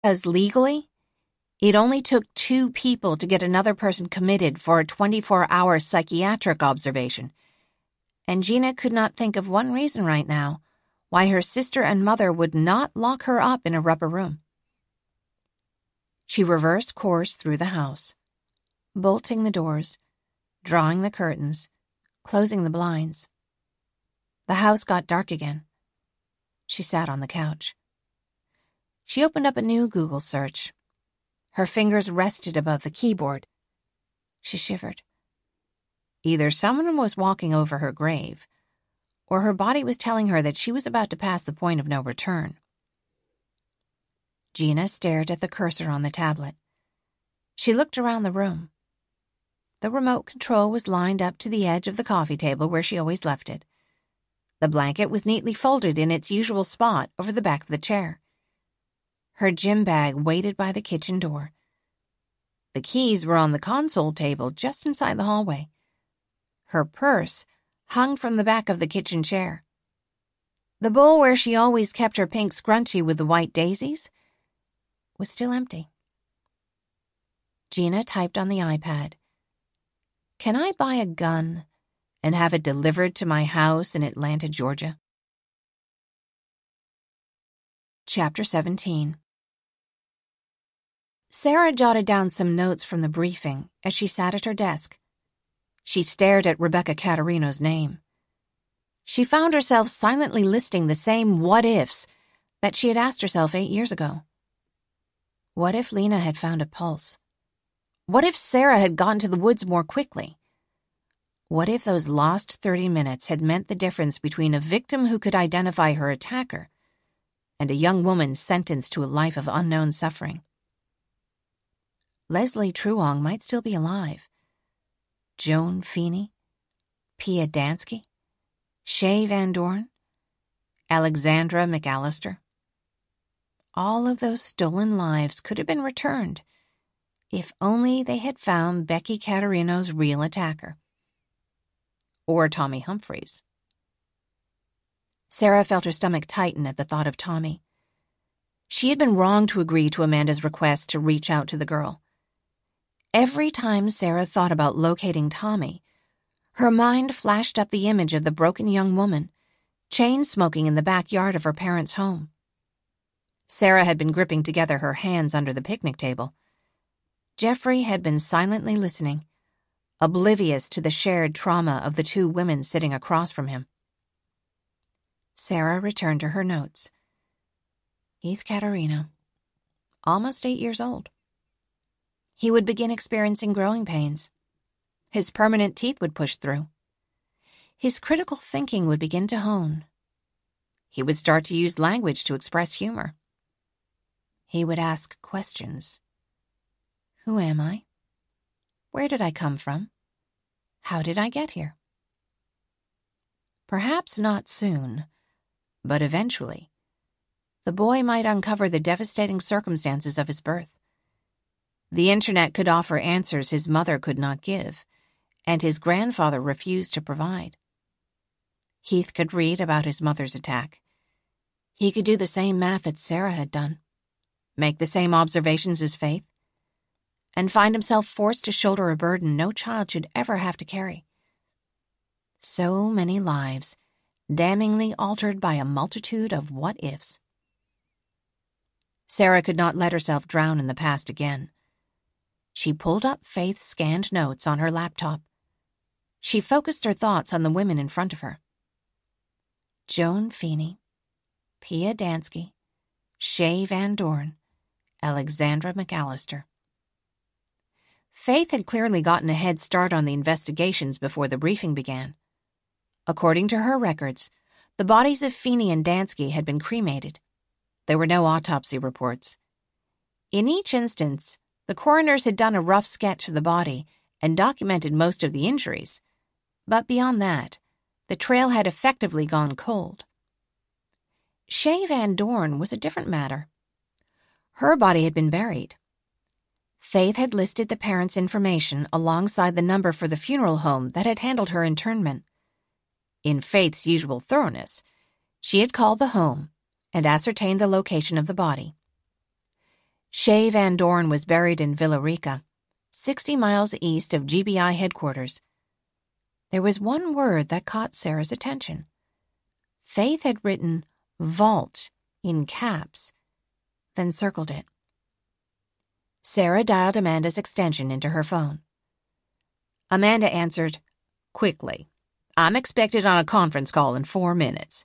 Because legally, it only took 2 people to get another person committed for a 24-hour psychiatric observation, and Gina could not think of one reason right now why her sister and mother would not lock her up in a rubber room. She reversed course through the house, bolting the doors, drawing the curtains, closing the blinds. The house got dark again. She sat on the couch. She opened up a new Google search. Her fingers rested above the keyboard. She shivered. Either someone was walking over her grave, or her body was telling her that she was about to pass the point of no return. Gina stared at the cursor on the tablet. She looked around the room. The remote control was lined up to the edge of the coffee table where she always left it. The blanket was neatly folded in its usual spot over the back of the chair. Her gym bag waited by the kitchen door. The keys were on the console table just inside the hallway. Her purse hung from the back of the kitchen chair. The bowl where she always kept her pink scrunchie with the white daisies was still empty. Gina typed on the iPad. "Can I buy a gun and have it delivered to my house in Atlanta, Georgia?" Chapter 17. Sarah jotted down some notes from the briefing as she sat at her desk. She stared at Rebecca Caterino's name. She found herself silently listing the same what-ifs that she had asked herself 8 years ago. What if Lena had found a pulse? What if Sarah had gotten to the woods more quickly? What if those lost 30 minutes had meant the difference between a victim who could identify her attacker and a young woman sentenced to a life of unknown suffering? Leslie Truong might still be alive. Joan Feeney, Pia Dansky, Shay Van Dorn, Alexandra McAllister. All of those stolen lives could have been returned if only they had found Becky Caterino's real attacker. Or Tommy Humphreys. Sarah felt her stomach tighten at the thought of Tommy. She had been wrong to agree to Amanda's request to reach out to the girl. Every time Sarah thought about locating Tommy, her mind flashed up the image of the broken young woman, chain-smoking in the backyard of her parents' home. Sarah had been gripping together her hands under the picnic table. Jeffrey had been silently listening, oblivious to the shared trauma of the 2 women sitting across from him. Sarah returned to her notes. Heath Caterino, almost 8 years old. He would begin experiencing growing pains. His permanent teeth would push through. His critical thinking would begin to hone. He would start to use language to express humor. He would ask questions. Who am I? Where did I come from? How did I get here? Perhaps not soon, but eventually, the boy might uncover the devastating circumstances of his birth. The internet could offer answers his mother could not give, and his grandfather refused to provide. Heath could read about his mother's attack. He could do the same math that Sarah had done, make the same observations as Faith, and find himself forced to shoulder a burden no child should ever have to carry. So many lives, damningly altered by a multitude of what-ifs. Sarah could not let herself drown in the past again. She pulled up Faith's scanned notes on her laptop. She focused her thoughts on the women in front of her. Joan Feeney, Pia Dansky, Shay Van Dorn, Alexandra McAllister. Faith had clearly gotten a head start on the investigations before the briefing began. According to her records, the bodies of Feeney and Dansky had been cremated. There were no autopsy reports. In each instance, the coroners had done a rough sketch of the body and documented most of the injuries, but beyond that, the trail had effectively gone cold. Shay Van Dorn was a different matter. Her body had been buried. Faith had listed the parents' information alongside the number for the funeral home that had handled her internment. In Faith's usual thoroughness, she had called the home and ascertained the location of the body. Shay Van Dorn was buried in Villa Rica, 60 miles east of GBI headquarters. There was one word that caught Sarah's attention. Faith had written vault in caps, then circled it. Sarah dialed Amanda's extension into her phone. Amanda answered, quickly. I'm expected on a conference call in 4 minutes.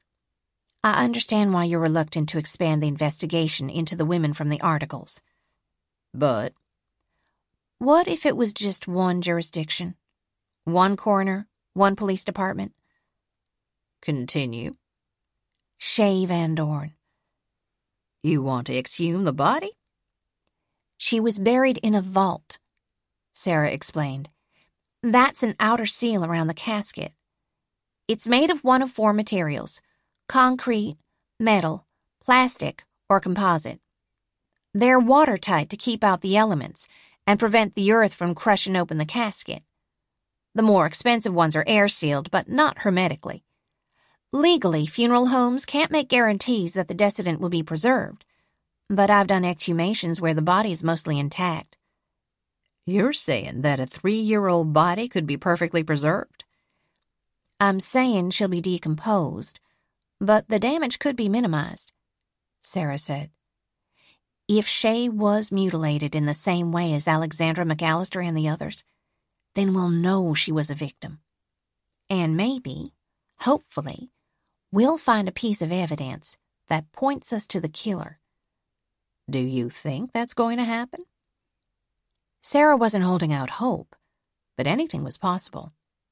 I understand why you're reluctant to expand the investigation into the women from the articles. But what if it was just one jurisdiction? One coroner, one police department? Continue. Shay Van Dorn. You want to exhume the body? She was buried in a vault, Sarah explained. That's an outer seal around the casket. It's made of one of 4 materials: concrete, metal, plastic, or composite. They're watertight to keep out the elements and prevent the earth from crushing open the casket. The more expensive ones are air-sealed, but not hermetically. Legally, funeral homes can't make guarantees that the decedent will be preserved, but I've done exhumations where the body is mostly intact. You're saying that a 3-year-old body could be perfectly preserved? I'm saying she'll be decomposed, but the damage could be minimized, Sarah said. If Shay was mutilated in the same way as Alexandra McAllister and the others, then we'll know she was a victim. And maybe, hopefully, we'll find a piece of evidence that points us to the killer. Do you think that's going to happen? Sarah wasn't holding out hope, but anything was possible.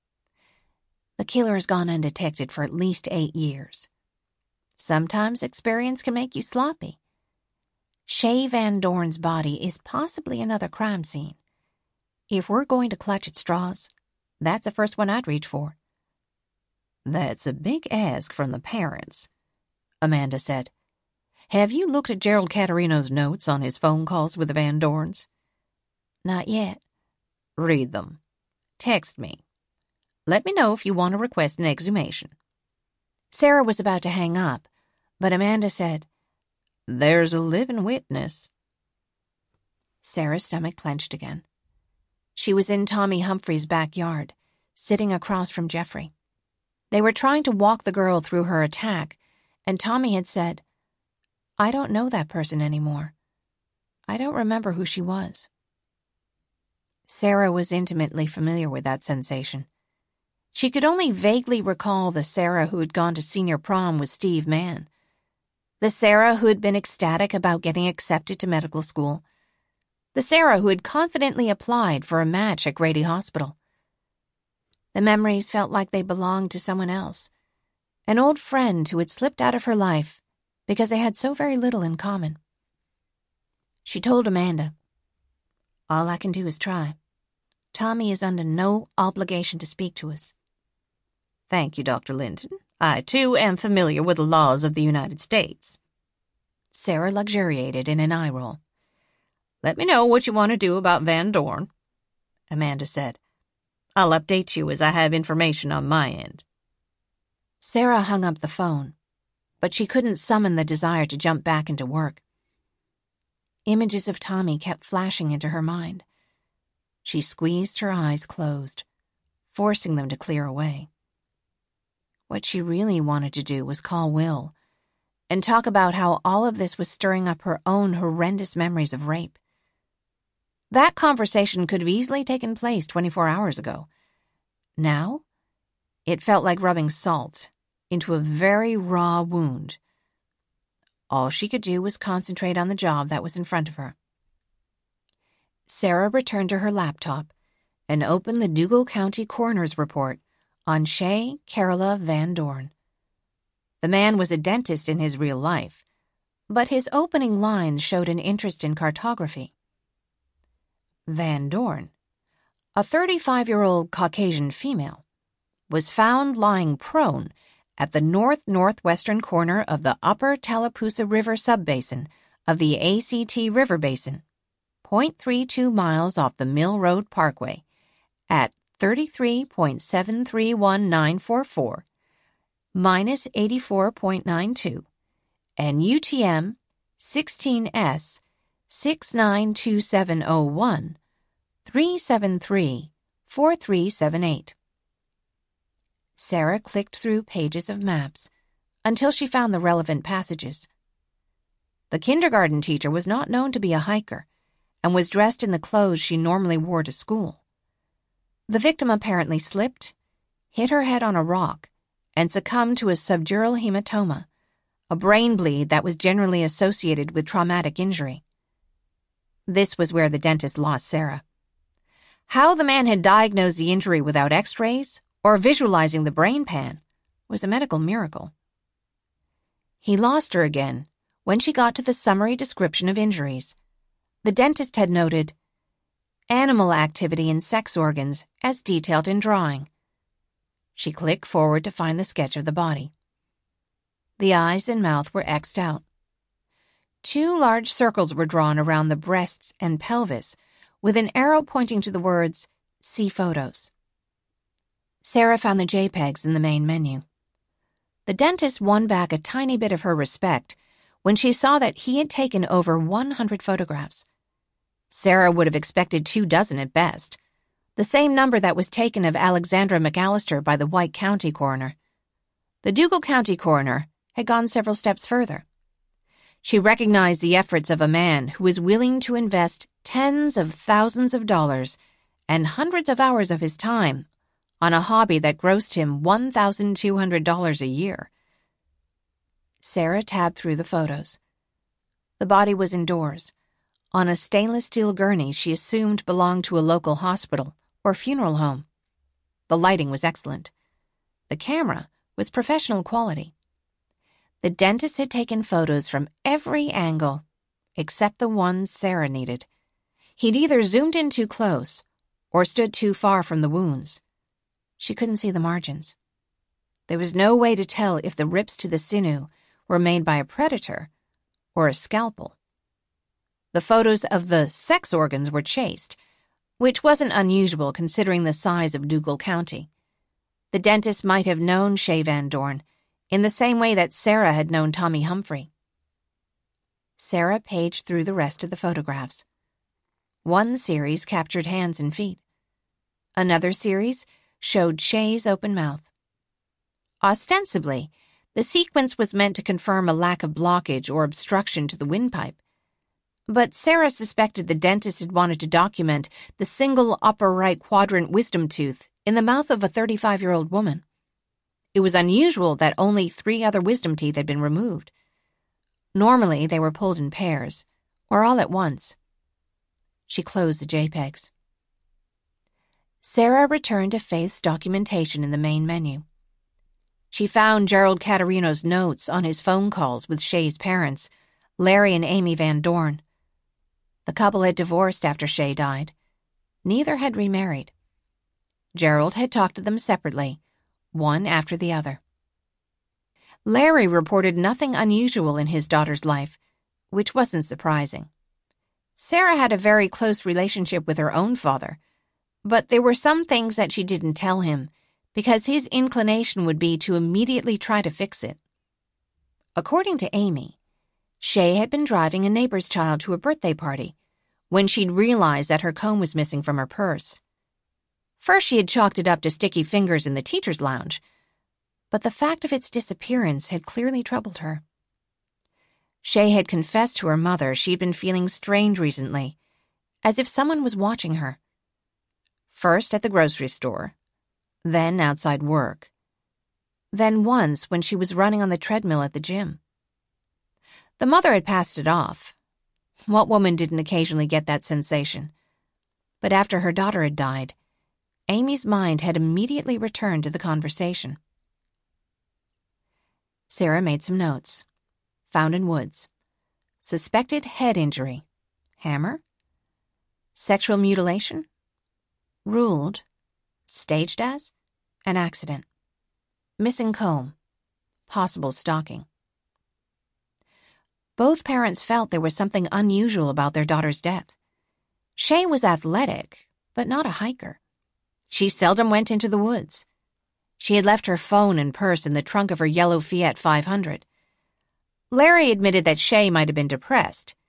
The killer has gone undetected for at least 8 years. Sometimes experience can make you sloppy. Shay Van Dorn's body is possibly another crime scene. If we're going to clutch at straws, that's the first one I'd reach for. That's a big ask from the parents, Amanda said. Have you looked at Gerald Caterino's notes on his phone calls with the Van Dorns? Not yet. Read them. Text me. Let me know if you want to request an exhumation. Sarah was about to hang up, but Amanda said, There's a living witness. Sarah's stomach clenched again. She was in Tommy Humphrey's backyard, sitting across from Jeffrey. They were trying to walk the girl through her attack, and Tommy had said, I don't know that person anymore. I don't remember who she was. Sarah was intimately familiar with that sensation. She could only vaguely recall the Sarah who had gone to senior prom with Steve Mann, the Sarah who had been ecstatic about getting accepted to medical school, the Sarah who had confidently applied for a match at Grady Hospital. The memories felt like they belonged to someone else, an old friend who had slipped out of her life because they had so very little in common. She told Amanda, All I can do is try. Tommy is under no obligation to speak to us. Thank you, Dr. Linton. I, too, am familiar with the laws of the United States. Sarah luxuriated in an eye roll. Let me know what you want to do about Van Dorn, Amanda said. I'll update you as I have information on my end. Sarah hung up the phone, but she couldn't summon the desire to jump back into work. Images of Tommy kept flashing into her mind. She squeezed her eyes closed, forcing them to clear away. What she really wanted to do was call Will and talk about how all of this was stirring up her own horrendous memories of rape. That conversation could have easily taken place 24 hours ago. Now, it felt like rubbing salt into a very raw wound. All she could do was concentrate on the job that was in front of her. Sarah returned to her laptop and opened the Dougal County Coroner's Report on Shay Carola Van Dorn. The man was a dentist in his real life, but his opening lines showed an interest in cartography. Van Dorn, a 35-year-old Caucasian female, was found lying prone at the north-northwestern corner of the Upper Tallapoosa River subbasin of the ACT River Basin, 0.32 miles off the Mill Road Parkway, at 33.731944, minus 84.92, and UTM 16S 692701 373 4378. Sarah clicked through pages of maps until she found the relevant passages. The kindergarten teacher was not known to be a hiker and was dressed in the clothes she normally wore to school. The victim apparently slipped, hit her head on a rock, and succumbed to a subdural hematoma, a brain bleed that was generally associated with traumatic injury. This was where the dentist lost Sarah. How the man had diagnosed the injury without x-rays or visualizing the brain pan was a medical miracle. He lost her again when she got to the summary description of injuries. The dentist had noted, "Animal activity in sex organs as detailed in drawing." She clicked forward to find the sketch of the body. The eyes and mouth were X'd out. 2 large circles were drawn around the breasts and pelvis, with an arrow pointing to the words, "See photos." Sarah found the JPEGs in the main menu. The dentist won back a tiny bit of her respect when she saw that he had taken over 100 photographs. Sarah would have expected 24 at best, the same number that was taken of Alexandra McAllister by the White County coroner. The Dougal County coroner had gone several steps further. She recognized the efforts of a man who was willing to invest tens of thousands of dollars and hundreds of hours of his time on a hobby that grossed him $1,200 a year. Sarah tabbed through the photos. The body was indoors, on a stainless steel gurney she assumed belonged to a local hospital or funeral home. The lighting was excellent. The camera was professional quality. The dentist had taken photos from every angle, except the ones Sarah needed. He'd either zoomed in too close or stood too far from the wounds. She couldn't see the margins. There was no way to tell if the rips to the sinew were made by a predator or a scalpel. The photos of the sex organs were chaste, which wasn't unusual considering the size of Dougal County. The dentist might have known Shay Van Dorn in the same way that Sarah had known Tommy Humphrey. Sarah paged through the rest of the photographs. One series captured hands and feet. Another series showed Shay's open mouth. Ostensibly, the sequence was meant to confirm a lack of blockage or obstruction to the windpipe. But Sarah suspected the dentist had wanted to document the single upper right quadrant wisdom tooth in the mouth of a 35-year-old woman. It was unusual that only 3 other wisdom teeth had been removed. Normally, they were pulled in pairs, or all at once. She closed the JPEGs. Sarah returned to Faith's documentation in the main menu. She found Gerald Caterino's notes on his phone calls with Shay's parents, Larry and Amy Van Dorn. The couple had divorced after Shay died. Neither had remarried. Gerald had talked to them separately, one after the other. Larry reported nothing unusual in his daughter's life, which wasn't surprising. Sarah had a very close relationship with her own father, but there were some things that she didn't tell him because his inclination would be to immediately try to fix it. According to Amy, Shay had been driving a neighbor's child to a birthday party when she'd realized that her comb was missing from her purse. First, she had chalked it up to sticky fingers in the teacher's lounge, but the fact of its disappearance had clearly troubled her. Shay had confessed to her mother she'd been feeling strange recently, as if someone was watching her. First at the grocery store, then outside work, then once when she was running on the treadmill at the gym. The mother had passed it off. What woman didn't occasionally get that sensation? But after her daughter had died, Amy's mind had immediately returned to the conversation. Sarah made some notes. Found in woods. Suspected head injury. Hammer? Sexual mutilation? Ruled. Staged as? An accident. Missing comb. Possible stalking. Both parents felt there was something unusual about their daughter's death. Shay was athletic, but not a hiker. She seldom went into the woods. She had left her phone and purse in the trunk of her yellow Fiat 500. Larry admitted that Shay might have been depressed.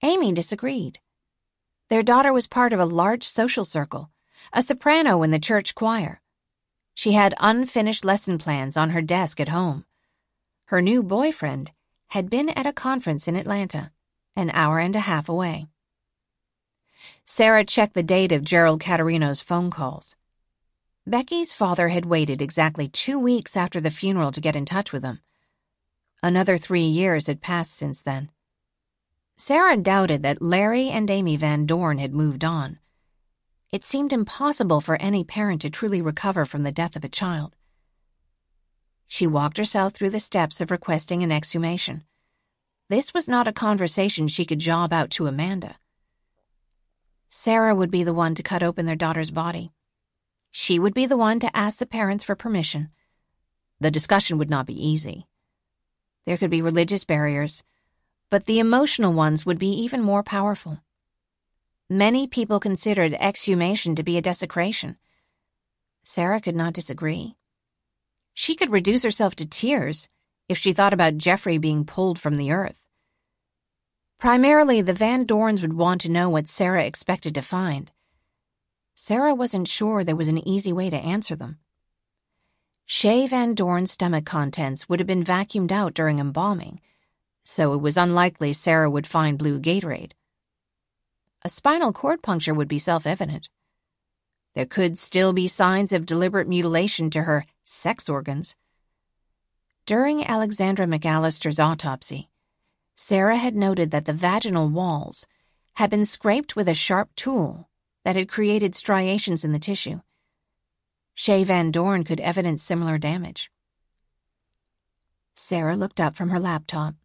Amy disagreed. Their daughter was part of a large social circle, a soprano in the church choir. She had unfinished lesson plans on her desk at home. Her new boyfriend had been at a conference in Atlanta, an hour and a half away. Sarah checked the date of Gerald Caterino's phone calls. Becky's father had waited exactly 2 weeks after the funeral to get in touch with him. Another 3 years had passed since then. Sarah doubted that Larry and Amy Van Dorn had moved on. It seemed impossible for any parent to truly recover from the death of a child. She walked herself through the steps of requesting an exhumation. This was not a conversation she could job out to Amanda. Sarah would be the one to cut open their daughter's body. She would be the one to ask the parents for permission. The discussion would not be easy. There could be religious barriers, but the emotional ones would be even more powerful. Many people considered exhumation to be a desecration. Sarah could not disagree. She could reduce herself to tears if she thought about Jeffrey being pulled from the earth. Primarily, the Van Dorns would want to know what Sarah expected to find. Sarah wasn't sure there was an easy way to answer them. Shay Van Dorn's stomach contents would have been vacuumed out during embalming, so it was unlikely Sarah would find blue Gatorade. A spinal cord puncture would be self-evident. There could still be signs of deliberate mutilation to her sex organs. During Alexandra McAllister's autopsy, Sarah had noted that the vaginal walls had been scraped with a sharp tool that had created striations in the tissue. Shay Van Dorn could evidence similar damage. Sarah looked up from her laptop.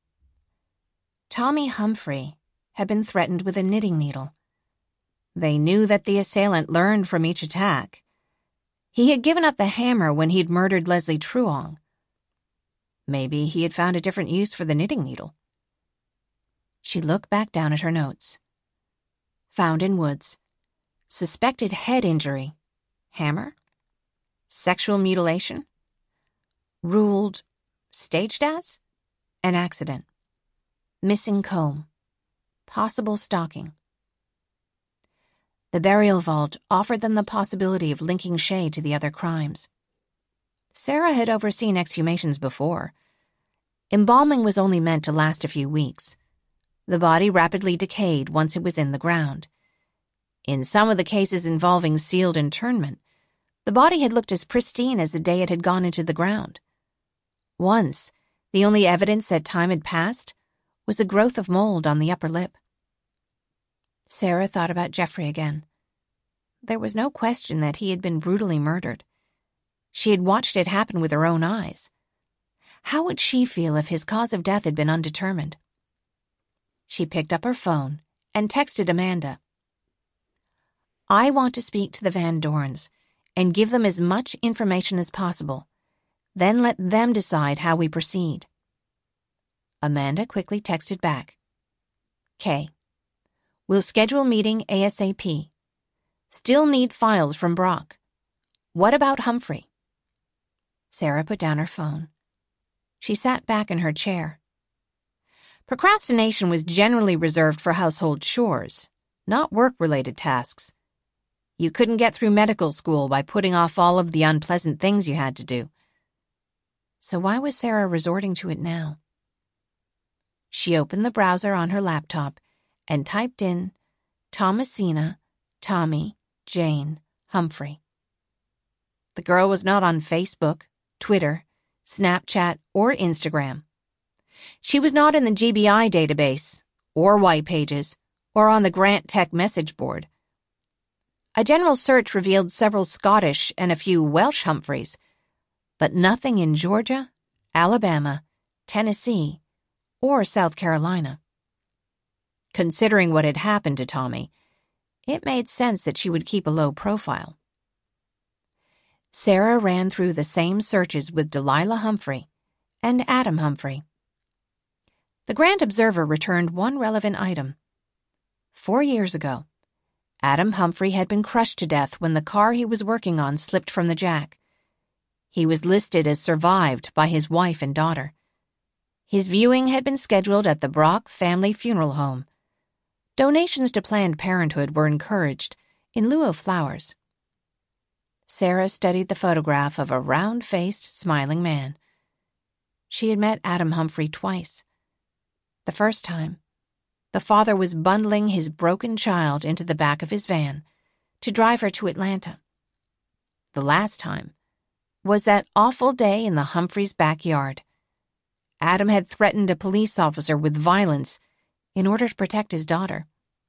Tommy Humphrey had been threatened with a knitting needle. They knew that the assailant learned from each attack. He had given up the hammer when he'd murdered Leslie Truong. Maybe he had found a different use for the knitting needle. She looked back down at her notes. Found in woods. Suspected head injury. Hammer? Sexual mutilation? Ruled staged as? An accident. Missing comb. Possible stalking. The burial vault offered them the possibility of linking Shay to the other crimes. Sarah had overseen exhumations before. Embalming was only meant to last a few weeks. The body rapidly decayed once it was in the ground. In some of the cases involving sealed internment, the body had looked as pristine as the day it had gone into the ground. Once, the only evidence that time had passed was a growth of mold on the upper lip. Sarah thought about Jeffrey again. There was no question that he had been brutally murdered. She had watched it happen with her own eyes. How would she feel if his cause of death had been undetermined? She picked up her phone and texted Amanda. I want to speak to the Van Dorns and give them as much information as possible. Then let them decide how we proceed. Amanda quickly texted back. K. We'll schedule meeting ASAP. Still need files from Brock. What about Humphrey? Sarah put down her phone. She sat back in her chair. Procrastination was generally reserved for household chores, not work-related tasks. You couldn't get through medical school by putting off all of the unpleasant things you had to do. So why was Sarah resorting to it now? She opened the browser on her laptop and typed in Thomasina, Tommy, Jane, Humphrey. The girl was not on Facebook, Twitter, Snapchat, or Instagram. She was not in the GBI database, or White Pages, or on the Grant Tech message board. A general search revealed several Scottish and a few Welsh Humphreys, but nothing in Georgia, Alabama, Tennessee, or South Carolina. Considering what had happened to Tommy, it made sense that she would keep a low profile. Sarah ran through the same searches with Delilah Humphrey and Adam Humphrey. The Grant Observer returned one relevant item. 4 years ago, Adam Humphrey had been crushed to death when the car he was working on slipped from the jack. He was listed as survived by his wife and daughter. His viewing had been scheduled at the Brock family funeral home, Donations to Planned Parenthood were encouraged in lieu of flowers. Sarah studied the photograph of a round-faced, smiling man. She had met Adam Humphrey twice. The first time, the father was bundling his broken child into the back of his van to drive her to Atlanta. The last time was that awful day in the Humphreys' backyard. Adam had threatened a police officer with violence in order to protect his daughter.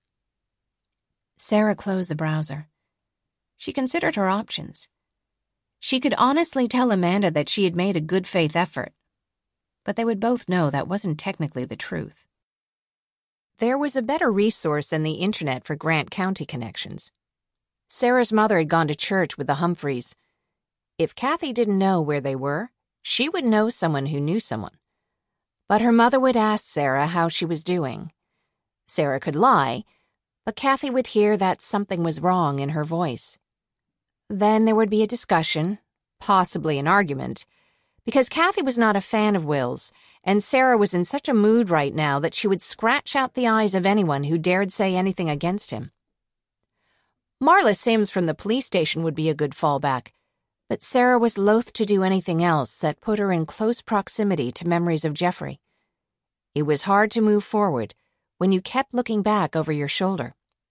Sarah closed the browser. She considered her options. She could honestly tell Amanda that she had made a good faith effort, but they would both know that wasn't technically the truth. There was a better resource than the internet for Grant County connections. Sarah's mother had gone to church with the Humphreys. If Kathy didn't know where they were, she would know someone who knew someone. But her mother would ask Sarah how she was doing. Sarah could lie, but Kathy would hear that something was wrong in her voice. Then there would be a discussion, possibly an argument, because Kathy was not a fan of Will's, and Sarah was in such a mood right now that she would scratch out the eyes of anyone who dared say anything against him. Marla Sims from the police station would be a good fallback, but Sarah was loath to do anything else that put her in close proximity to memories of Jeffrey. It was hard to move forward when you kept looking back over your shoulder.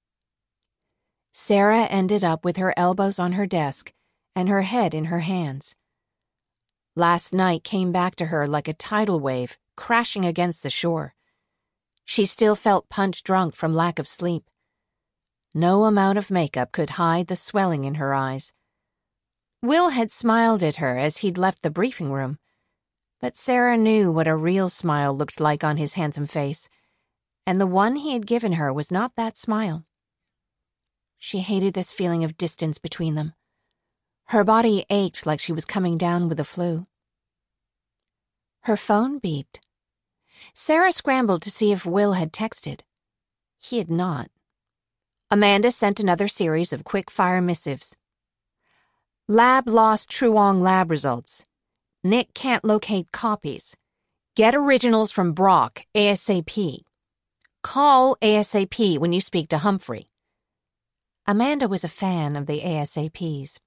Sarah ended up with her elbows on her desk and her head in her hands. Last night came back to her like a tidal wave crashing against the shore. She still felt punch-drunk from lack of sleep. No amount of makeup could hide the swelling in her eyes. Will had smiled at her as he'd left the briefing room, but Sarah knew what a real smile looked like on his handsome face, and the one he had given her was not that smile. She hated this feeling of distance between them. Her body ached like she was coming down with the flu. Her phone beeped. Sarah scrambled to see if Will had texted. He had not. Amanda sent another series of quick-fire missives. Lab lost Truong lab results. Nick can't locate copies. Get originals from Brock ASAP. Call ASAP when you speak to Humphrey. Amanda was a fan of the ASAPs.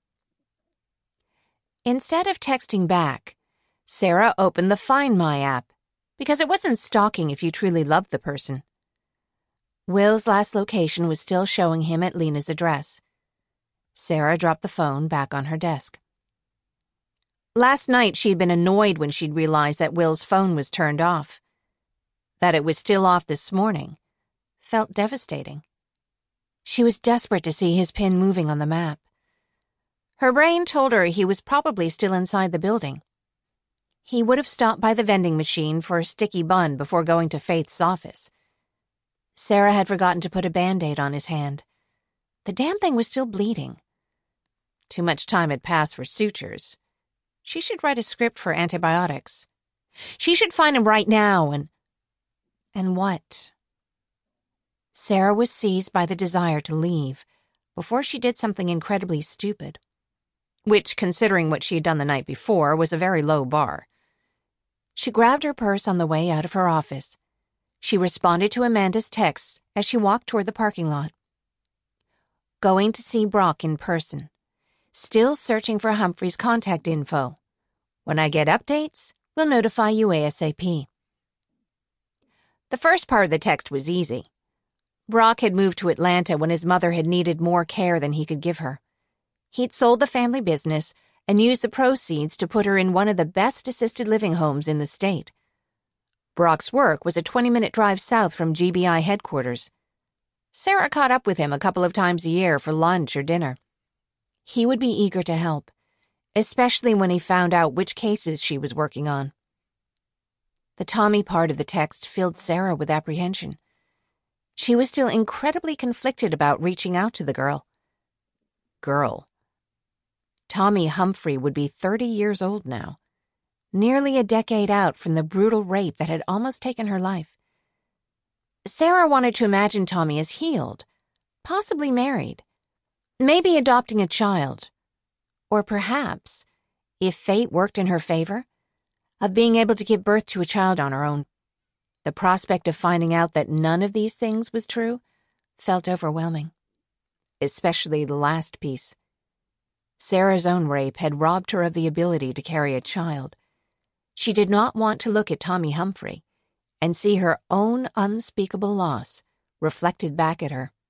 Instead of texting back, Sarah opened the Find My app, because it wasn't stalking if you truly loved the person. Will's last location was still showing him at Lena's address. Sarah dropped the phone back on her desk. Last night she'd been annoyed when she'd realized that Will's phone was turned off. That it was still off this morning felt devastating. She was desperate to see his pin moving on the map. Her brain told her he was probably still inside the building. He would have stopped by the vending machine for a sticky bun before going to Faith's office. Sarah had forgotten to put a Band-Aid on his hand. The damn thing was still bleeding. Too much time had passed for sutures. She should write a script for antibiotics. She should find him right now and what? Sarah was seized by the desire to leave before she did something incredibly stupid, which, considering what she had done the night before, was a very low bar. She grabbed her purse on the way out of her office. She responded to Amanda's texts as she walked toward the parking lot. Going to see Brock in person. Still searching for Humphrey's contact info. When I get updates, we'll notify you ASAP. The first part of the text was easy. Brock had moved to Atlanta when his mother had needed more care than he could give her. He'd sold the family business and used the proceeds to put her in one of the best assisted living homes in the state. Brock's work was a 20-minute drive south from GBI headquarters. Sarah caught up with him a couple of times a year for lunch or dinner. He would be eager to help, especially when he found out which cases she was working on. The Tommy part of the text filled Sarah with apprehension. She was still incredibly conflicted about reaching out to the girl. Tommy Humphrey would be 30 years old now, nearly a decade out from the brutal rape that had almost taken her life. Sarah wanted to imagine Tommy as healed, possibly married, maybe adopting a child, or perhaps, if fate worked in her favor, of being able to give birth to a child on her own. The prospect of finding out that none of these things was true felt overwhelming, especially the last piece. Sarah's own rape had robbed her of the ability to carry a child. She did not want to look at Tommy Humphrey and see her own unspeakable loss reflected back at her.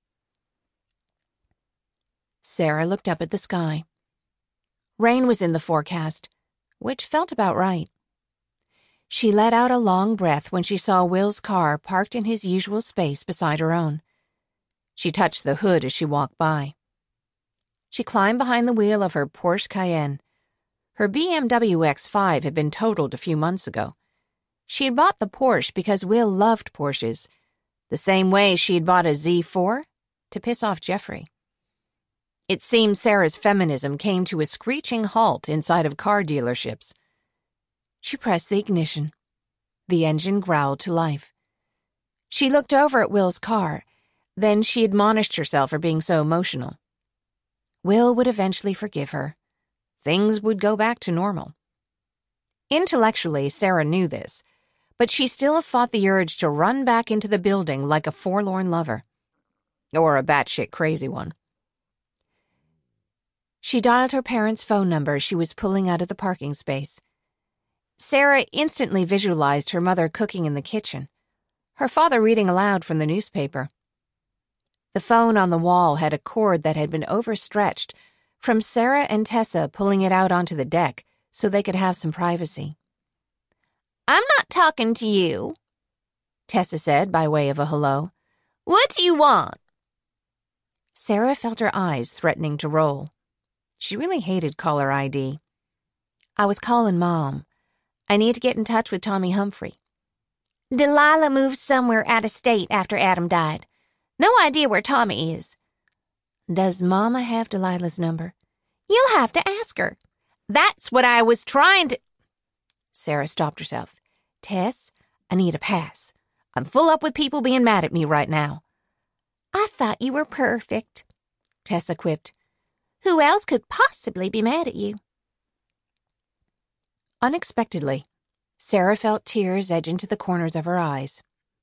Sarah looked up at the sky. Rain was in the forecast, which felt about right. She let out a long breath when she saw Will's car parked in his usual space beside her own. She touched the hood as she walked by. She climbed behind the wheel of her Porsche Cayenne. Her BMW X5 had been totaled a few months ago. She had bought the Porsche because Will loved Porsches, the same way she had bought a Z4 to piss off Jeffrey. It seemed Sarah's feminism came to a screeching halt inside of car dealerships. She pressed the ignition. The engine growled to life. She looked over at Will's car, then she admonished herself for being so emotional. Will would eventually forgive her. Things would go back to normal. Intellectually, Sarah knew this, but she still fought the urge to run back into the building like a forlorn lover. Or a batshit crazy one. She dialed her parents' phone number as she was pulling out of the parking space. Sarah instantly visualized her mother cooking in the kitchen, her father reading aloud from the newspaper. The phone on the wall had a cord that had been overstretched from Sarah and Tessa pulling it out onto the deck so they could have some privacy. "I'm not talking to you," Tessa said by way of a hello. "What do you want?" Sarah felt her eyes threatening to roll. She really hated caller ID. "I was calling Mom. I need to get in touch with Tommy Humphrey. Delilah moved somewhere out of state after Adam died. No idea where Tommy is." "Does Mama have Delilah's number?" "You'll have to ask her. That's what I was trying to—" Sarah stopped herself. "Tess, I need a pass. I'm full up with people being mad at me right now." "I thought you were perfect," Tessa quipped. "Who else could possibly be mad at you?" Unexpectedly, Sarah felt tears edge into the corners of her eyes.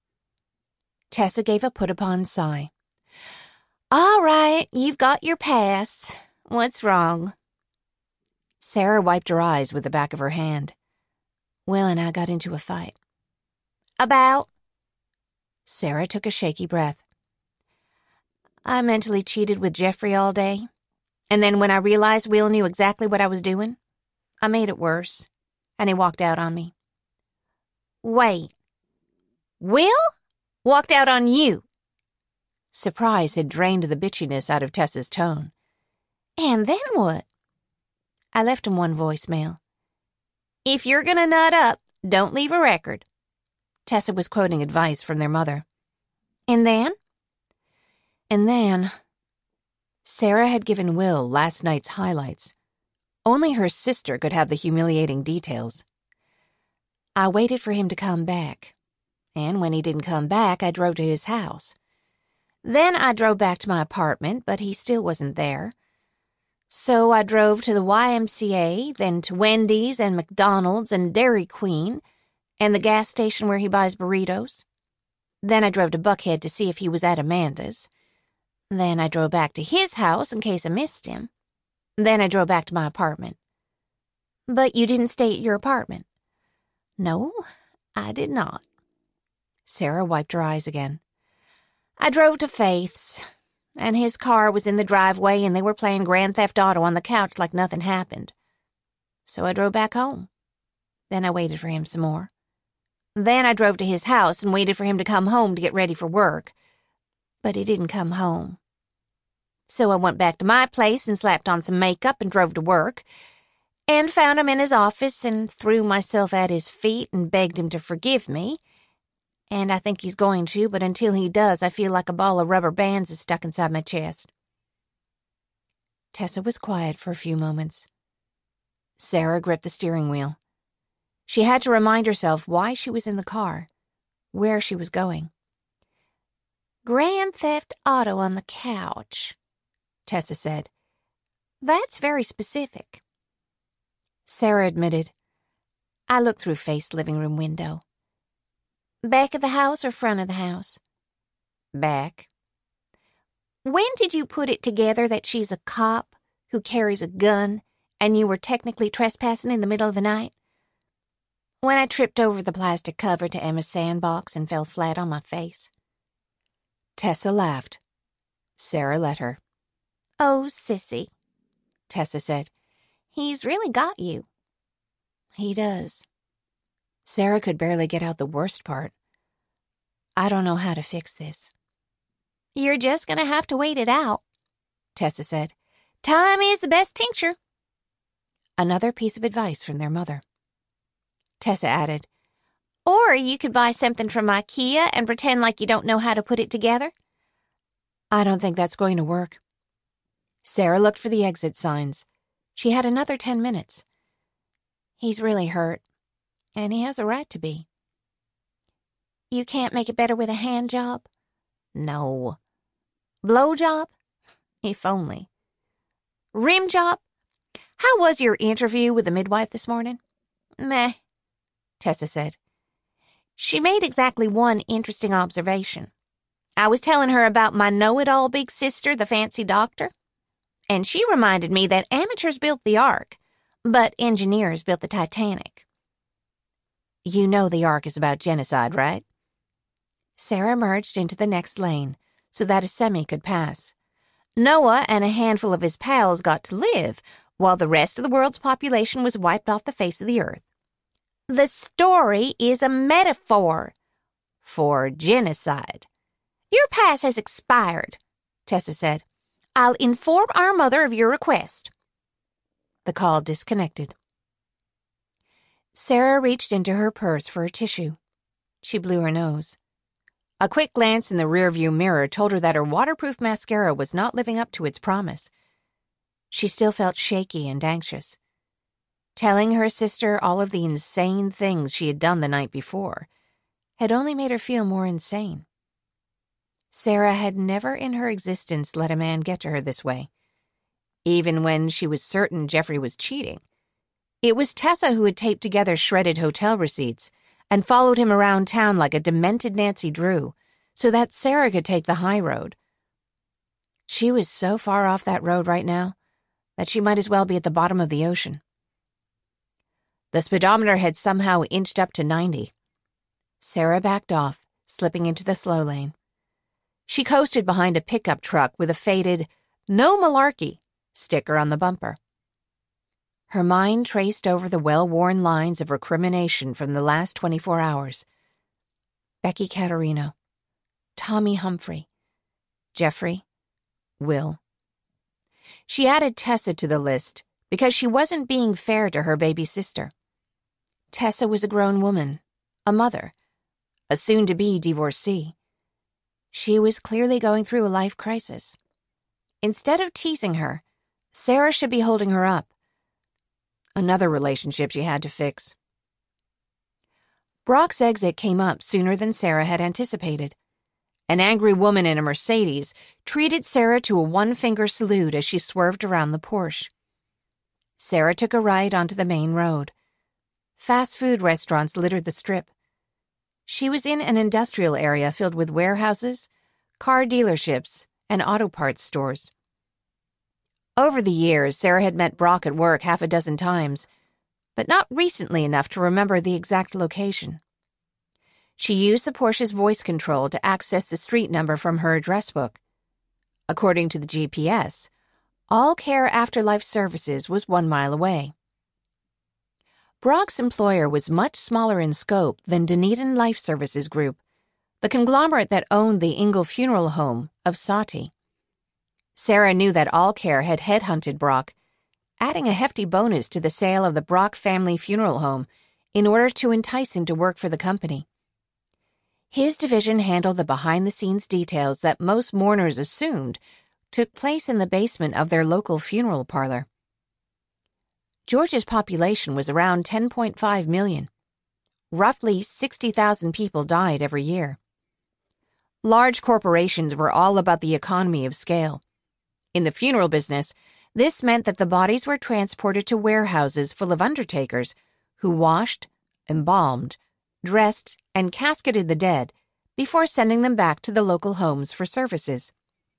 Tessa gave a put-upon sigh. "All right, you've got your pass. What's wrong?" Sarah wiped her eyes with the back of her hand. "Will and I got into a fight." "About?" Sarah took a shaky breath. "I mentally cheated with Jeffrey all day, and then when I realized Will knew exactly what I was doing, I made it worse, and he walked out on me." "Wait. Will walked out on you?" Surprise had drained the bitchiness out of Tessa's tone. "And then what?" "I left him one voicemail." "If you're gonna nut up, don't leave a record." Tessa was quoting advice from their mother. "And then?" "And then—" Sarah had given Will last night's highlights. Only her sister could have the humiliating details. "I waited for him to come back, and when he didn't come back, I drove to his house. Then I drove back to my apartment, but he still wasn't there. So I drove to the YMCA, then to Wendy's and McDonald's and Dairy Queen, and the gas station where he buys burritos. Then I drove to Buckhead to see if he was at Amanda's. Then I drove back to his house in case I missed him. Then I drove back to my apartment." "But you didn't stay at your apartment?" "No, I did not." Sarah wiped her eyes again. "I drove to Faith's, and his car was in the driveway and they were playing Grand Theft Auto on the couch like nothing happened. So I drove back home. Then I waited for him some more. Then I drove to his house and waited for him to come home to get ready for work. But he didn't come home. So I went back to my place and slapped on some makeup and drove to work, and found him in his office and threw myself at his feet and begged him to forgive me. And I think he's going to, but until he does, I feel like a ball of rubber bands is stuck inside my chest." Tessa was quiet for a few moments. Sarah gripped the steering wheel. She had to remind herself why she was in the car, where she was going. "Grand Theft Auto on the couch," Tessa said. "That's very specific." Sarah admitted, "I looked through Faith's living room window." "Back of the house or front of the house?" "Back." When did you put it together that she's a cop who carries a gun and you were technically trespassing in the middle of the night? When I tripped over the plastic cover to Emma's sandbox and fell flat on my face. Tessa laughed. Sarah let her. Oh, sissy, Tessa said. He's really got you. He does. Sarah could barely get out the worst part. I don't know how to fix this. You're just going to have to wait it out, Tessa said. Time is the best tincture. Another piece of advice from their mother. Tessa added, or you could buy something from IKEA and pretend like you don't know how to put it together. I don't think that's going to work. Sarah looked for the exit signs. She had another 10 minutes. He's really hurt, and he has a right to be. You can't make it better with a hand job? No. Blow job? If only. Rim job? How was your interview with the midwife this morning? Meh, Tessa said. She made exactly one interesting observation. I was telling her about my know-it-all big sister, the fancy doctor, and she reminded me that amateurs built the Ark, but engineers built the Titanic. You know the Ark is about genocide, right? Sarah merged into the next lane so that a semi could pass. Noah and a handful of his pals got to live, while the rest of the world's population was wiped off the face of the earth. The story is a metaphor for genocide. Your pass has expired, Tessa said. I'll inform our mother of your request. The call disconnected. Sarah reached into her purse for a tissue. She blew her nose. A quick glance in the rearview mirror told her that her waterproof mascara was not living up to its promise. She still felt shaky and anxious. Telling her sister all of the insane things she had done the night before had only made her feel more insane. Sarah had never in her existence let a man get to her this way. Even when she was certain Jeffrey was cheating. It was Tessa who had taped together shredded hotel receipts and followed him around town like a demented Nancy Drew so that Sarah could take the high road. She was so far off that road right now that she might as well be at the bottom of the ocean. The speedometer had somehow inched up to 90. Sarah backed off, slipping into the slow lane. She coasted behind a pickup truck with a faded, "No malarkey" sticker on the bumper. Her mind traced over the well-worn lines of recrimination from the last 24 hours. Becky Caterino, Tommy Humphrey, Jeffrey, Will. She added Tessa to the list because she wasn't being fair to her baby sister. Tessa was a grown woman, a mother, a soon-to-be divorcee. She was clearly going through a life crisis. Instead of teasing her, Sarah should be holding her up. Another relationship she had to fix. Brock's exit came up sooner than Sarah had anticipated. An angry woman in a Mercedes treated Sarah to a one-finger salute as she swerved around the Porsche. Sarah took a right onto the main road. Fast food restaurants littered the strip. She was in an industrial area filled with warehouses, car dealerships, and auto parts stores. Over the years, Sarah had met Brock at work half a dozen times, but not recently enough to remember the exact location. She used the Porsche's voice control to access the street number from her address book. According to the GPS, All Care Afterlife Services was 1 mile away. Brock's employer was much smaller in scope than Dunedin Life Services Group, the conglomerate that owned the Ingle Funeral Home of Sati. Sarah knew that All Care had headhunted Brock, adding a hefty bonus to the sale of the Brock family funeral home in order to entice him to work for the company. His division handled the behind-the-scenes details that most mourners assumed took place in the basement of their local funeral parlor. Georgia's population was around 10.5 million. Roughly 60,000 people died every year. Large corporations were all about the economy of scale. In the funeral business, this meant that the bodies were transported to warehouses full of undertakers who washed, embalmed, dressed, and casketed the dead before sending them back to the local homes for services.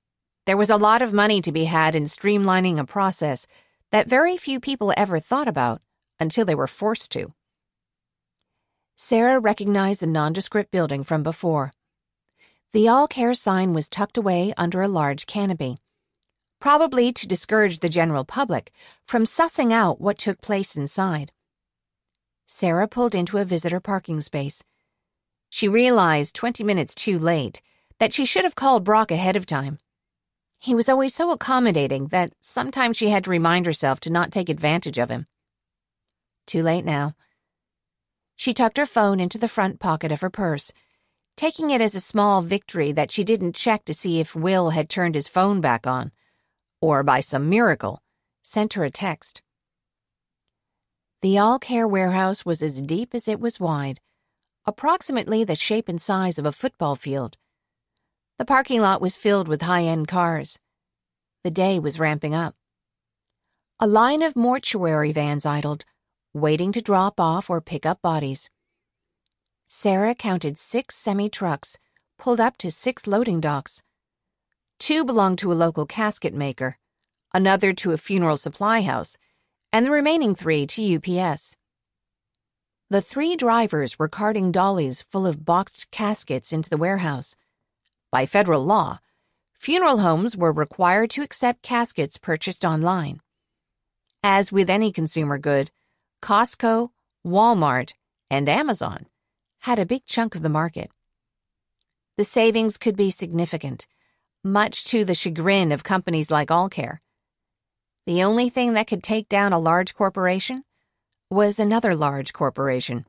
There was a lot of money to be had in streamlining a process that very few people ever thought about until they were forced to. Sarah recognized the nondescript building from before. The all-care sign was tucked away under a large canopy, probably to discourage the general public from sussing out what took place inside. Sarah pulled into a visitor parking space. She realized 20 minutes too late that she should have called Brock ahead of time. He was always so accommodating that sometimes she had to remind herself to not take advantage of him. Too late now. She tucked her phone into the front pocket of her purse, taking it as a small victory that she didn't check to see if Will had turned his phone back on, or by some miracle, sent her a text. The all-care warehouse was as deep as it was wide, approximately the shape and size of a football field. The parking lot was filled with high-end cars. The day was ramping up. A line of mortuary vans idled, waiting to drop off or pick up bodies. Sarah counted 6 semi-trucks, pulled up to 6 loading docks. 2 belonged to a local casket maker, another to a funeral supply house, and the remaining 3 to UPS. The 3 drivers were carting dollies full of boxed caskets into the warehouse. By federal law, funeral homes were required to accept caskets purchased online. As with any consumer good, Costco, Walmart, and Amazon had a big chunk of the market. The savings could be significant, much to the chagrin of companies like Allcare. The only thing that could take down a large corporation was another large corporation.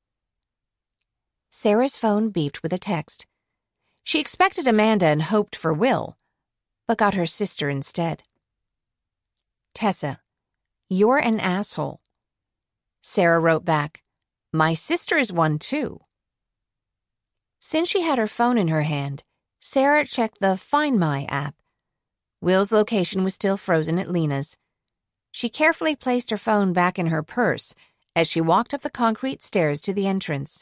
Sarah's phone beeped with a text. She expected Amanda and hoped for Will, but got her sister instead. Tessa, you're an asshole. Sarah wrote back, my sister is one too. Since she had her phone in her hand, Sarah checked the Find My app. Will's location was still frozen at Lena's. She carefully placed her phone back in her purse as she walked up the concrete stairs to the entrance.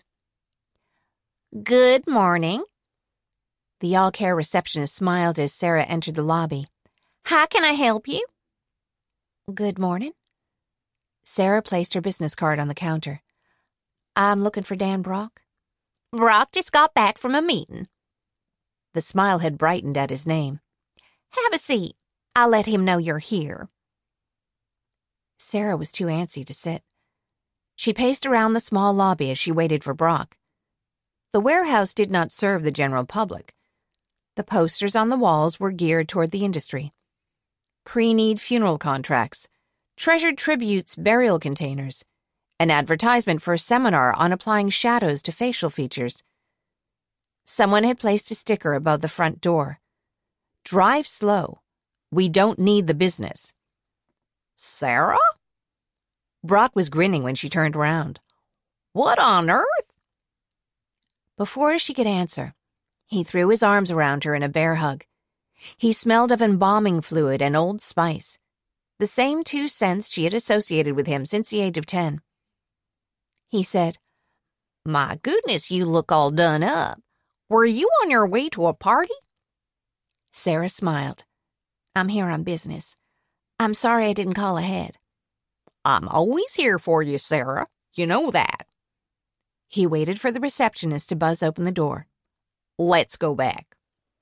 Good morning. The all-care receptionist smiled as Sarah entered the lobby. How can I help you? Good morning. Sarah placed her business card on the counter. I'm looking for Dan Brock. Brock just got back from a meeting. The smile had brightened at his name. Have a seat. I'll let him know you're here. Sarah was too antsy to sit. She paced around the small lobby as she waited for Brock. The warehouse did not serve the general public. The posters on the walls were geared toward the industry. Pre-need funeral contracts, treasured tributes burial containers, an advertisement for a seminar on applying shadows to facial features. Someone had placed a sticker above the front door. Drive slow. We don't need the business. Sarah? Brock was grinning when she turned around. What on earth? Before she could answer, he threw his arms around her in a bear hug. He smelled of embalming fluid and Old Spice, the same 2 scents she had associated with him since the age of 10. He said, My goodness, you look all done up. Were you on your way to a party? Sarah smiled. I'm here on business. I'm sorry I didn't call ahead. I'm always here for you, Sarah. You know that. He waited for the receptionist to buzz open the door. Let's go back.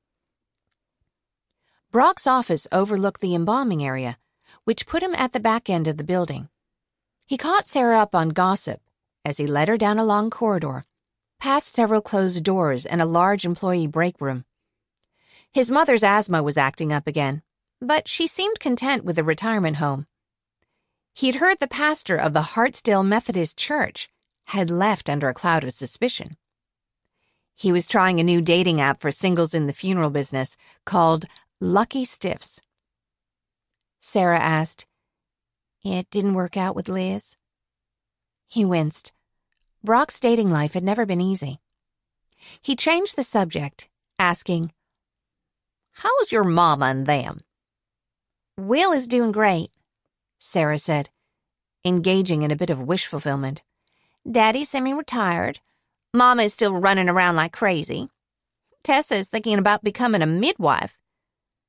Brock's office overlooked the embalming area, which put him at the back end of the building. He caught Sarah up on gossip as he led her down a long corridor, past several closed doors and a large employee break room. His mother's asthma was acting up again, but she seemed content with the retirement home. He'd heard the pastor of the Hartsdale Methodist Church had left under a cloud of suspicion. He was trying a new dating app for singles in the funeral business called Lucky Stiffs. Sarah asked, It didn't work out with Liz? He winced. Brock's dating life had never been easy. He changed the subject, asking, How's your mama and them? Will is doing great, Sarah said, engaging in a bit of wish fulfillment. Daddy's semi-retired. Mama is still running around like crazy. Tessa is thinking about becoming a midwife.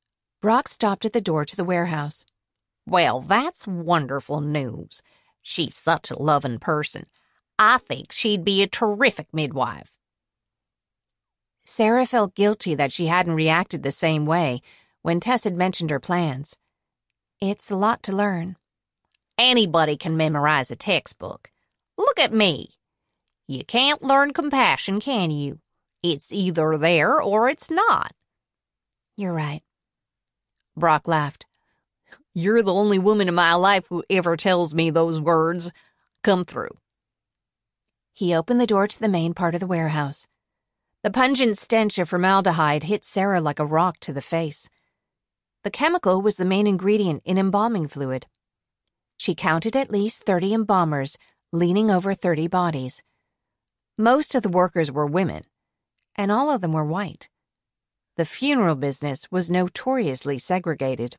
Brock stopped at the door to the warehouse. Well, that's wonderful news. She's such a loving person. I think she'd be a terrific midwife. Sarah felt guilty that she hadn't reacted the same way when Tess had mentioned her plans. It's a lot to learn. Anybody can memorize a textbook. Look at me. You can't learn compassion, can you? It's either there or it's not. You're right. Brock laughed. You're the only woman in my life who ever tells me those words. Come through. He opened the door to the main part of the warehouse. The pungent stench of formaldehyde hit Sarah like a rock to the face. The chemical was the main ingredient in embalming fluid. She counted at least 30 embalmers leaning over 30 bodies. Most of the workers were women, and all of them were white. The funeral business was notoriously segregated.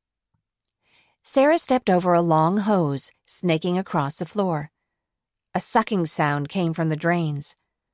Sarah stepped over a long hose snaking across the floor. A sucking sound came from the drains.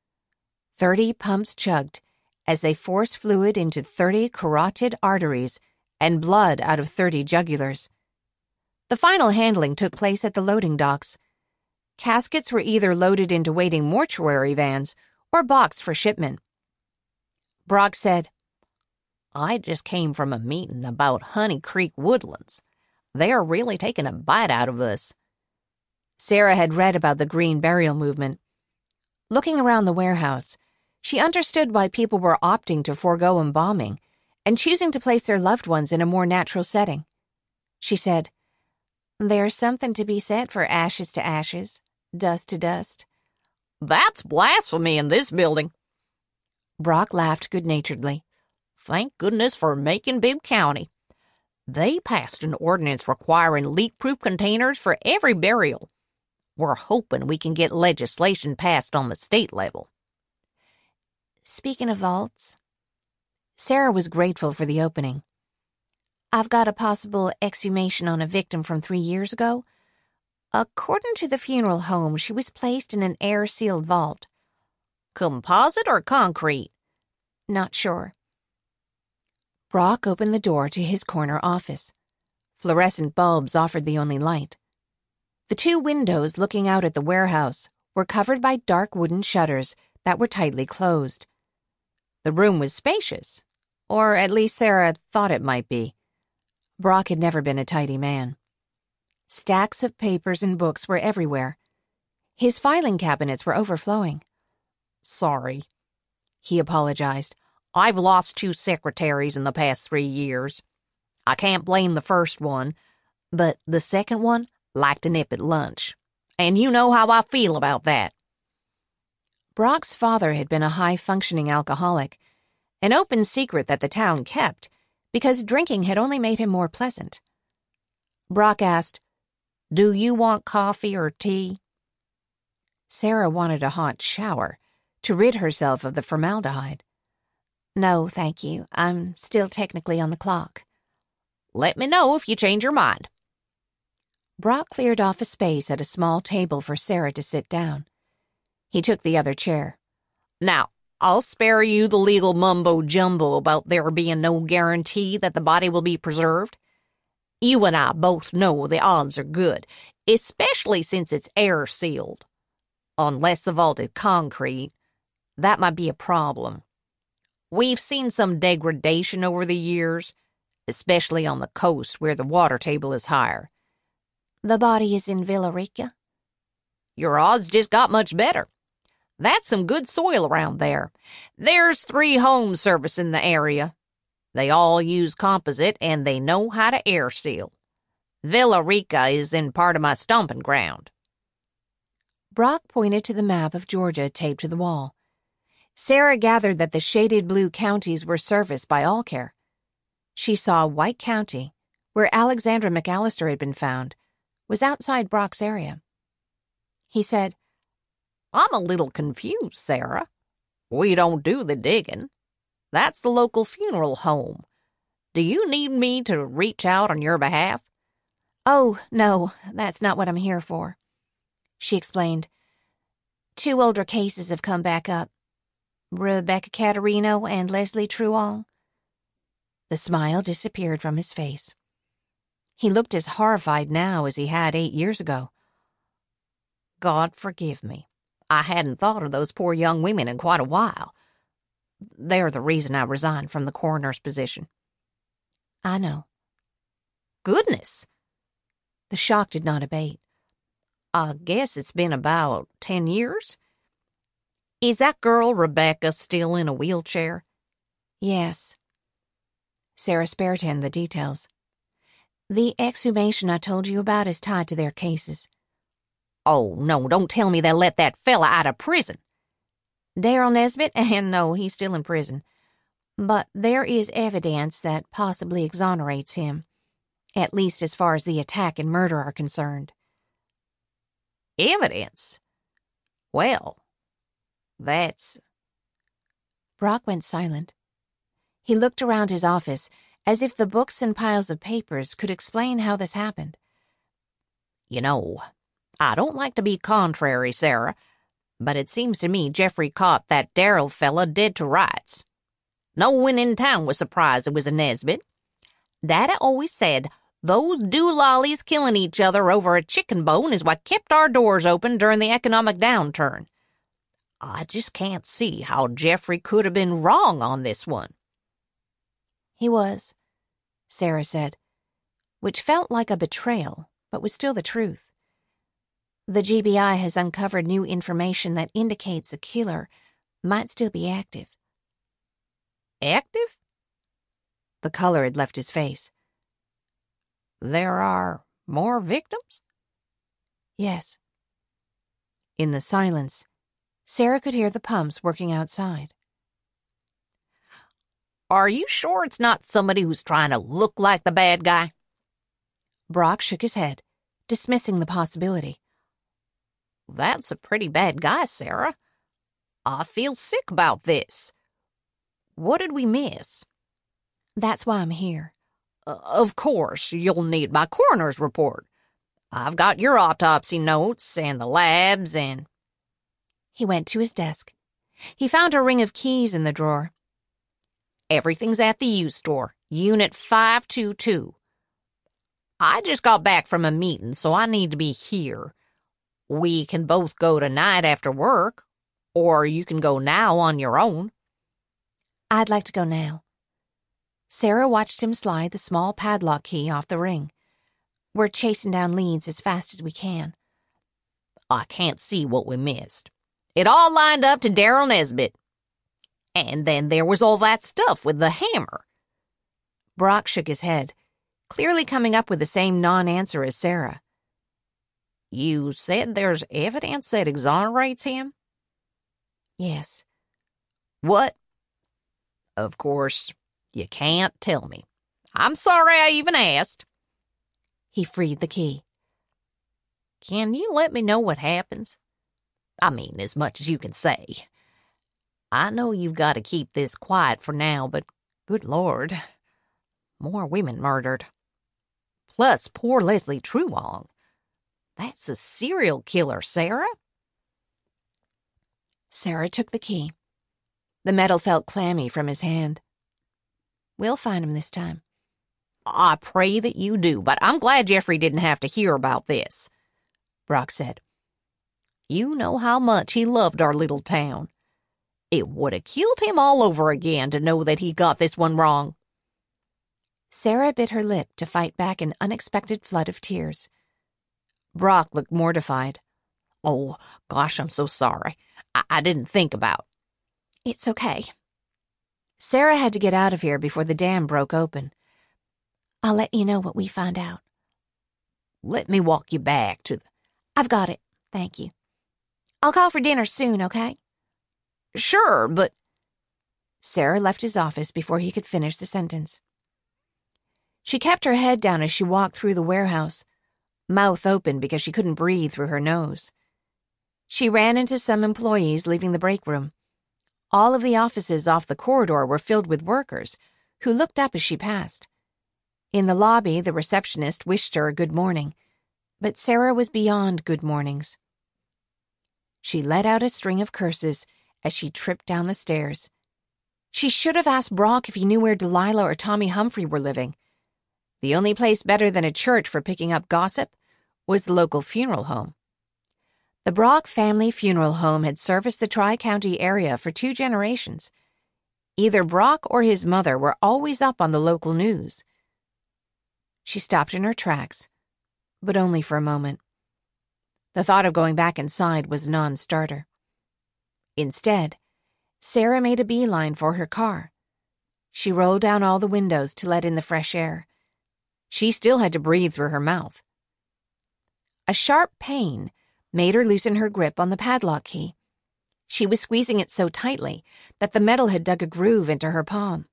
30 pumps chugged as they forced fluid into 30 carotid arteries and blood out of 30 jugulars. The final handling took place at the loading docks. Caskets were either loaded into waiting mortuary vans or boxed for shipment. Brock said, I just came from a meeting about Honey Creek Woodlands. They're really taking a bite out of us. Sarah had read about the Green Burial movement. Looking around the warehouse, she understood why people were opting to forego embalming and choosing to place their loved ones in a more natural setting. She said, There's something to be said for ashes to ashes, dust to dust. That's blasphemy in this building. Brock laughed good-naturedly. Thank goodness for Macon Bibb County. They passed an ordinance requiring leak-proof containers for every burial. We're hoping we can get legislation passed on the state level. Speaking of vaults, Sarah was grateful for the opening. I've got a possible exhumation on a victim from 3 years ago. According to the funeral home, she was placed in an air-sealed vault. Composite or concrete? Not sure. Brock opened the door to his corner office. Fluorescent bulbs offered the only light. The 2 windows looking out at the warehouse were covered by dark wooden shutters that were tightly closed. The room was spacious, or at least Sarah thought it might be. Brock had never been a tidy man. Stacks of papers and books were everywhere. His filing cabinets were overflowing. Sorry, he apologized. I've lost 2 secretaries in the past 3 years. I can't blame the first one, but the second one liked to nip at lunch. And you know how I feel about that. Brock's father had been a high-functioning alcoholic, an open secret that the town kept, because drinking had only made him more pleasant. Brock asked, Do you want coffee or tea? Sarah wanted a hot shower to rid herself of the formaldehyde. No, thank you. I'm still technically on the clock. Let me know if you change your mind. Brock cleared off a space at a small table for Sarah to sit down. He took the other chair. Now, I'll spare you the legal mumbo-jumbo about there being no guarantee that the body will be preserved. You and I both know the odds are good, especially since it's air-sealed. Unless the vault is concrete, that might be a problem. We've seen some degradation over the years, especially on the coast where the water table is higher. The body is in Villa Rica? Your odds just got much better. That's some good soil around there. There's 3 home service in the area. They all use composite and they know how to air seal. Villa Rica is in part of my stomping ground. Brock pointed to the map of Georgia taped to the wall. Sarah gathered that the shaded blue counties were serviced by Allcare. She saw White County, where Alexandra McAllister had been found, was outside Brock's area. He said, I'm a little confused, Sarah. We don't do the digging. That's the local funeral home. Do you need me to reach out on your behalf? Oh, no, that's not what I'm here for. She explained. 2 older cases have come back up. Rebecca Caterino and Leslie Truong. The smile disappeared from his face. He looked as horrified now as he had 8 years ago. God forgive me. I hadn't thought of those poor young women in quite a while. They're the reason I resigned from the coroner's position. I know. Goodness! The shock did not abate. I guess it's been about 10 years. Is that girl Rebecca still in a wheelchair? Yes. Sarah spared him the details. The exhumation I told you about is tied to their cases. Oh, no, don't tell me they'll let that fella out of prison. Daryl Nesbitt? And no, he's still in prison. But there is evidence that possibly exonerates him, at least as far as the attack and murder are concerned. Evidence? Well, that's... Brock went silent. He looked around his office as if the books and piles of papers could explain how this happened. You know, I don't like to be contrary, Sarah, but it seems to me Jeffrey caught that Daryl fella dead to rights. No one in town was surprised it was a Nesbitt. Daddy always said those doolollies killing each other over a chicken bone is what kept our doors open during the economic downturn. I just can't see how Jeffrey could have been wrong on this one. He was, Sarah said, which felt like a betrayal, but was still the truth. The GBI has uncovered new information that indicates the killer might still be active. Active? The color had left his face. There are more victims? Yes. In the silence, Sarah could hear the pumps working outside. Are you sure it's not somebody who's trying to look like the bad guy? Brock shook his head, dismissing the possibility. That's a pretty bad guy, Sarah. I feel sick about this. What did we miss? That's why I'm here. Of course, you'll need my coroner's report. I've got your autopsy notes and the labs and... He went to his desk. He found a ring of keys in the drawer. Everything's at the U-Store, Unit 522. I just got back from a meeting, so I need to be here. We can both go tonight after work, or you can go now on your own. I'd like to go now. Sarah watched him slide the small padlock key off the ring. We're chasing down leads as fast as we can. I can't see what we missed. It all lined up to Daryl Nesbitt. And then there was all that stuff with the hammer. Brock shook his head, clearly coming up with the same non-answer as Sarah. You said there's evidence that exonerates him? Yes. What? Of course, you can't tell me. I'm sorry I even asked. He freed the key. Can you let me know what happens? I mean, as much as you can say. I know you've got to keep this quiet for now, but good Lord, more women murdered. Plus poor Leslie Truong. That's a serial killer, Sarah. Sarah took the key. The metal felt clammy from his hand. We'll find him this time. I pray that you do, but I'm glad Jeffrey didn't have to hear about this, Brock said. You know how much he loved our little town. It would have killed him all over again to know that he got this one wrong. Sarah bit her lip to fight back an unexpected flood of tears. Brock looked mortified. Oh, gosh, I'm so sorry. I didn't think about. It's okay. Sarah had to get out of here before the dam broke open. I'll let you know what we find out. Let me walk you back to the... I've got it, thank you. I'll call for dinner soon, okay? Sure, but... Sarah left his office before he could finish the sentence. She kept her head down as she walked through the warehouse, mouth open because she couldn't breathe through her nose. She ran into some employees leaving the break room. All of the offices off the corridor were filled with workers, who looked up as she passed. In the lobby, the receptionist wished her a good morning, but Sarah was beyond good mornings. She let out a string of curses as she tripped down the stairs. She should have asked Brock if he knew where Delilah or Tommy Humphrey were living. The only place better than a church for picking up gossip was the local funeral home. The Brock family funeral home had serviced the Tri-County area for 2 generations. Either Brock or his mother were always up on the local news. She stopped in her tracks, but only for a moment. The thought of going back inside was a non-starter. Instead, Sarah made a beeline for her car. She rolled down all the windows to let in the fresh air. She still had to breathe through her mouth. A sharp pain made her loosen her grip on the padlock key. She was squeezing it so tightly that the metal had dug a groove into her palm.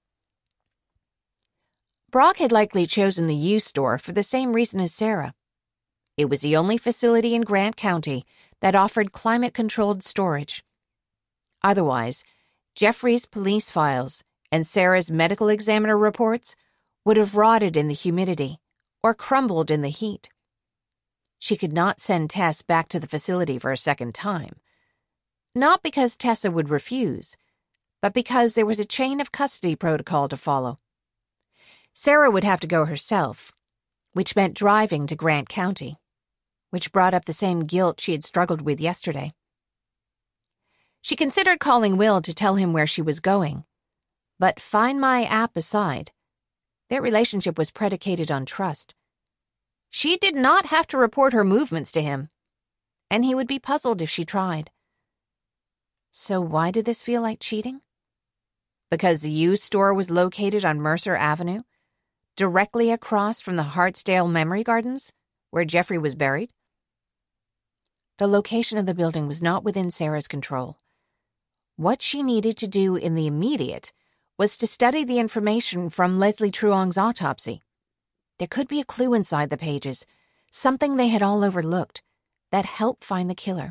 Brock had likely chosen the U store for the same reason as Sarah. It was the only facility in Grant County that offered climate-controlled storage. Otherwise, Jeffrey's police files and Sarah's medical examiner reports would have rotted in the humidity or crumbled in the heat. She could not send Tess back to the facility for a second time. Not because Tessa would refuse, but because there was a chain of custody protocol to follow. Sarah would have to go herself, which meant driving to Grant County, which brought up the same guilt she had struggled with yesterday. She considered calling Will to tell him where she was going, but Find My app aside, their relationship was predicated on trust. She did not have to report her movements to him, and he would be puzzled if she tried. So why did this feel like cheating? Because the U store was located on Mercer Avenue, directly across from the Hartsdale Memory Gardens, where Jeffrey was buried? The location of the building was not within Sarah's control. What she needed to do in the immediate was to study the information from Leslie Truong's autopsy. There could be a clue inside the pages, something they had all overlooked, that helped find the killer.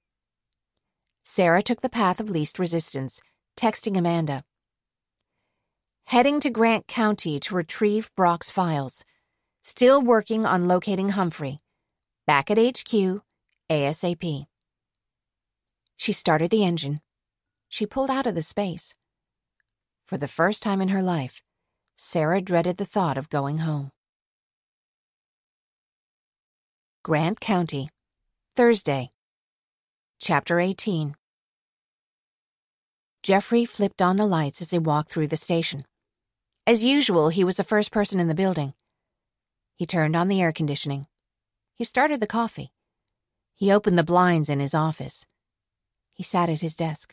Sarah took the path of least resistance, texting Amanda. Heading to Grant County to retrieve Brock's files. Still working on locating Humphrey. Back at HQ, ASAP. She started the engine. She pulled out of the space. For the first time in her life, Sarah dreaded the thought of going home. Grant County, Thursday. Chapter 18. Jeffrey flipped on the lights as he walked through the station. As usual, he was the first person in the building. He turned on the air conditioning. He started the coffee. He opened the blinds in his office. He sat at his desk.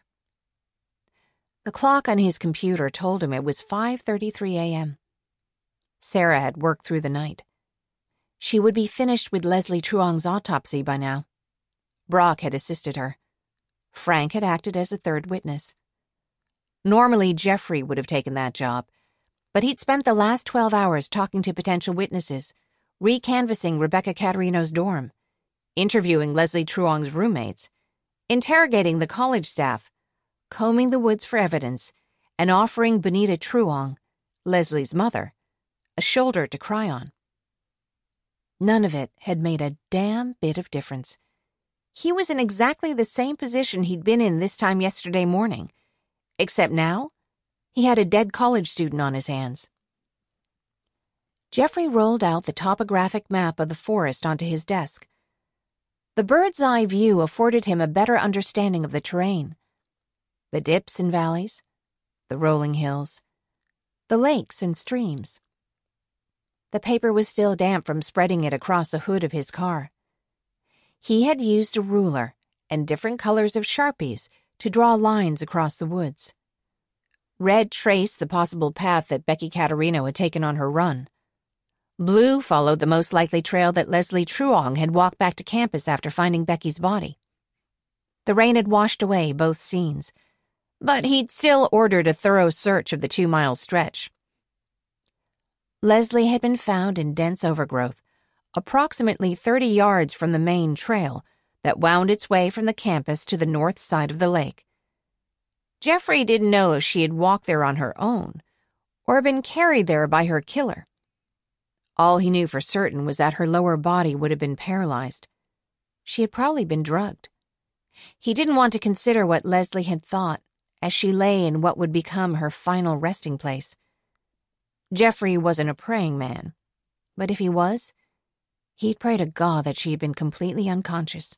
The clock on his computer told him it was 5:33 a.m. Sarah had worked through the night. She would be finished with Leslie Truong's autopsy by now. Brock had assisted her. Frank had acted as a third witness. Normally, Jeffrey would have taken that job, but he'd spent the last 12 hours talking to potential witnesses, recanvassing Rebecca Caterino's dorm, interviewing Leslie Truong's roommates, interrogating the college staff, combing the woods for evidence, and offering Benita Truong, Leslie's mother, a shoulder to cry on. None of it had made a damn bit of difference. He was in exactly the same position he'd been in this time yesterday morning, except now he had a dead college student on his hands. Jeffrey rolled out the topographic map of the forest onto his desk. The bird's-eye view afforded him a better understanding of the terrain. The dips and valleys, the rolling hills, the lakes and streams. The paper was still damp from spreading it across the hood of his car. He had used a ruler and different colors of Sharpies to draw lines across the woods. Red traced the possible path that Becky Caterino had taken on her run. Blue followed the most likely trail that Leslie Truong had walked back to campus after finding Becky's body. The rain had washed away both scenes, but he'd still ordered a thorough search of the 2-mile stretch. Leslie had been found in dense overgrowth, approximately 30 yards from the main trail that wound its way from the campus to the north side of the lake. Jeffrey didn't know if she had walked there on her own or been carried there by her killer. All he knew for certain was that her lower body would have been paralyzed. She had probably been drugged. He didn't want to consider what Leslie had thought as she lay in what would become her final resting place. Jeffrey wasn't a praying man, but if he was, he'd pray to God that she had been completely unconscious.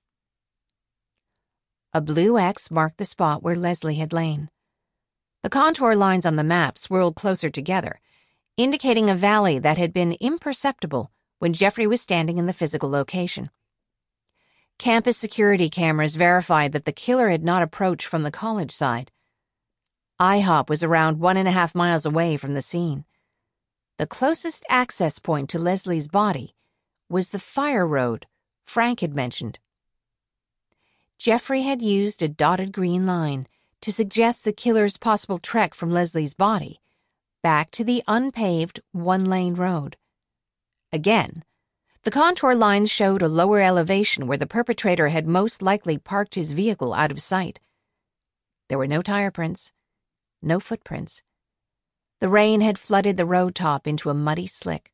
A blue X marked the spot where Leslie had lain. The contour lines on the map swirled closer together, indicating a valley that had been imperceptible when Jeffrey was standing in the physical location. Campus security cameras verified that the killer had not approached from the college side. IHOP was around 1.5 miles away from the scene. The closest access point to Leslie's body was the fire road Frank had mentioned. Jeffrey had used a dotted green line to suggest the killer's possible trek from Leslie's body back to the unpaved one-lane road. Again, the contour lines showed a lower elevation where the perpetrator had most likely parked his vehicle out of sight. There were no tire prints, no footprints. The rain had flooded the road top into a muddy slick.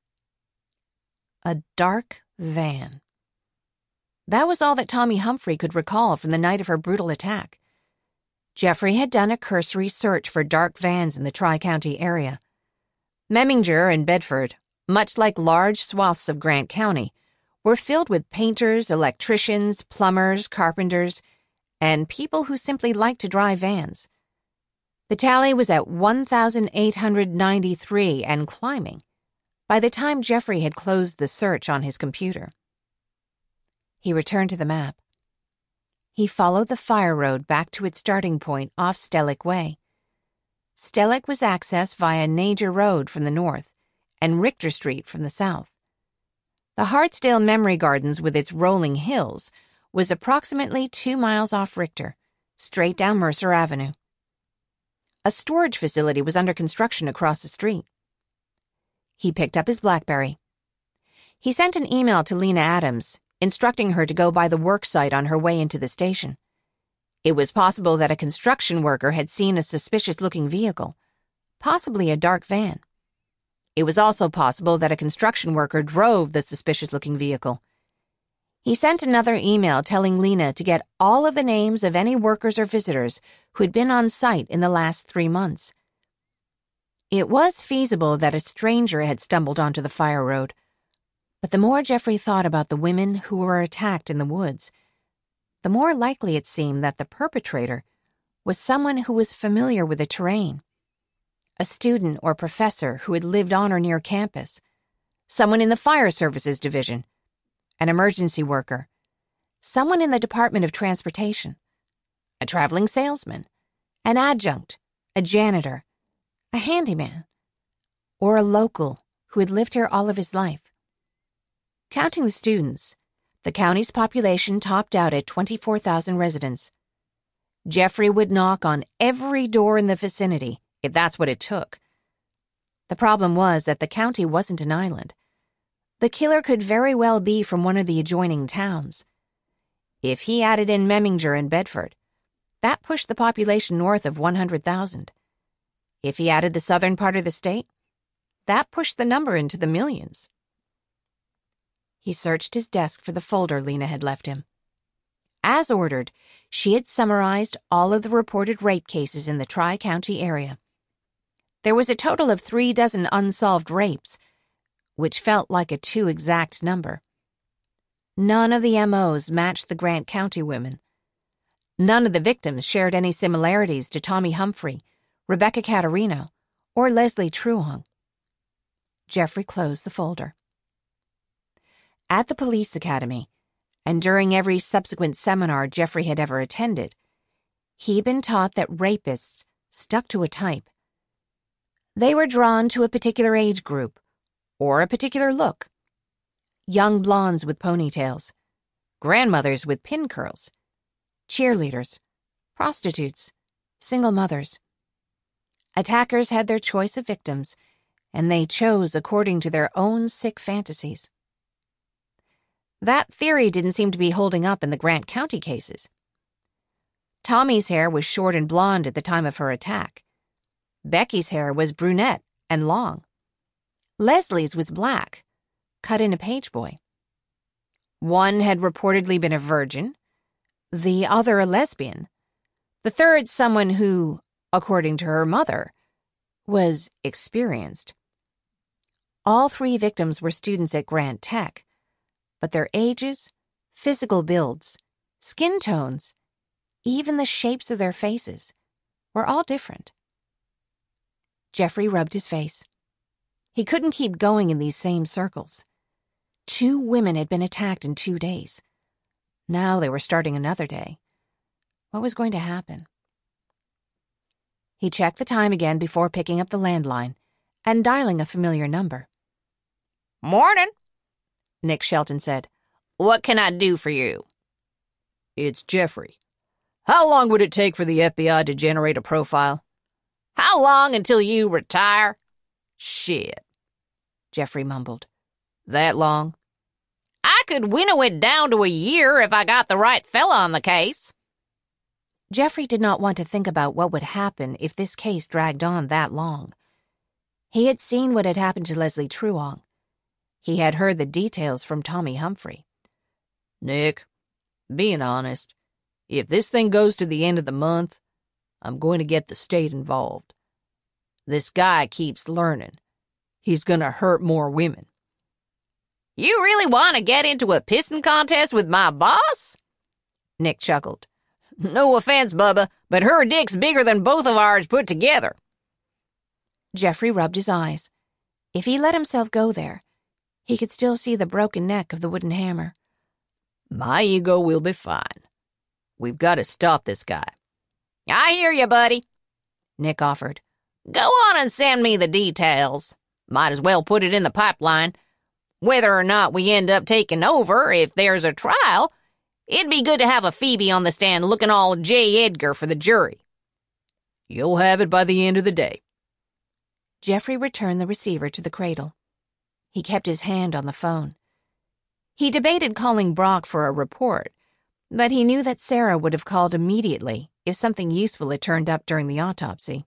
A dark van. That was all that Tommy Humphrey could recall from the night of her brutal attack. Jeffrey had done a cursory search for dark vans in the Tri-County area. Memminger and Bedford, much like large swaths of Grant County, were filled with painters, electricians, plumbers, carpenters, and people who simply liked to drive vans. The tally was at 1,893 and climbing by the time Jeffrey had closed the search on his computer. He returned to the map. He followed the fire road back to its starting point off Stellick Way. Stellick was accessed via Nager Road from the north and Richter Street from the south. The Hartsdale Memory Gardens, with its rolling hills, was approximately 2 miles off Richter, straight down Mercer Avenue. A storage facility was under construction across the street. He picked up his BlackBerry. He sent an email to Lena Adams, instructing her to go by the work site on her way into the station. It was possible that a construction worker had seen a suspicious-looking vehicle, possibly a dark van. It was also possible that a construction worker drove the suspicious-looking vehicle. He sent another email telling Lena to get all of the names of any workers or visitors who had been on site in the last 3 months. It was feasible that a stranger had stumbled onto the fire road, but the more Jeffrey thought about the women who were attacked in the woods, the more likely it seemed that the perpetrator was someone who was familiar with the terrain. A student or professor who had lived on or near campus, someone in the fire services division, an emergency worker, someone in the Department of Transportation, a traveling salesman, an adjunct, a janitor, a handyman, or a local who had lived here all of his life. Counting the students, the county's population topped out at 24,000 residents. Jeffrey would knock on every door in the vicinity, if that's what it took. The problem was that the county wasn't an island. The killer could very well be from one of the adjoining towns. If he added in Memminger and Bedford, that pushed the population north of 100,000. If he added the southern part of the state, that pushed the number into the millions. He searched his desk for the folder Lena had left him. As ordered, she had summarized all of the reported rape cases in the Tri-County area. There was a total of 36 unsolved rapes, which felt like a too exact number. None of the MOs matched the Grant County women. None of the victims shared any similarities to Tommy Humphrey, Rebecca Caterino, or Leslie Truong. Jeffrey closed the folder. At the police academy, and during every subsequent seminar Jeffrey had ever attended, he'd been taught that rapists stuck to a type. They were drawn to a particular age group, or a particular look. Young blondes with ponytails, grandmothers with pin curls, cheerleaders, prostitutes, single mothers. Attackers had their choice of victims, and they chose according to their own sick fantasies. That theory didn't seem to be holding up in the Grant County cases. Tommy's hair was short and blonde at the time of her attack. Becky's hair was brunette and long. Leslie's was black, cut in a page boy. One had reportedly been a virgin, the other a lesbian, The third, someone who, according to her mother, was experienced. All 3 victims were students at Grant Tech, but their ages, physical builds, skin tones, even the shapes of their faces were all different. Jeffrey rubbed his face. He couldn't keep going in these same circles. 2 women had been attacked in 2 days. Now they were starting another day. What was going to happen? He checked the time again before picking up the landline and dialing a familiar number. "Morning," Nick Shelton said. "What can I do for you?" "It's Jeffrey. How long would it take for the FBI to generate a profile?" "How long until you retire?" "Shit," Jeffrey mumbled. "That long?" "I could winnow it down to a year if I got the right fella on the case." Jeffrey did not want to think about what would happen if this case dragged on that long. He had seen what had happened to Leslie Truong. He had heard the details from Tommy Humphrey. "Nick, being honest, if this thing goes to the end of the month, I'm going to get the state involved. This guy keeps learning. He's going to hurt more women." "You really want to get into a pissing contest with my boss?" Nick chuckled. "No offense, Bubba, but her dick's bigger than both of ours put together." Jeffrey rubbed his eyes. If he let himself go there, he could still see the broken neck of the wooden hammer. "My ego will be fine. We've got to stop this guy." "I hear you, buddy," Nick offered. "Go on and send me the details. Might as well put it in the pipeline. Whether or not we end up taking over, if there's a trial, it'd be good to have a Phoebe on the stand looking all J. Edgar for the jury." "You'll have it by the end of the day." Jeffrey returned the receiver to the cradle. He kept his hand on the phone. He debated calling Brock for a report, but he knew that Sarah would have called immediately if something useful had turned up during the autopsy.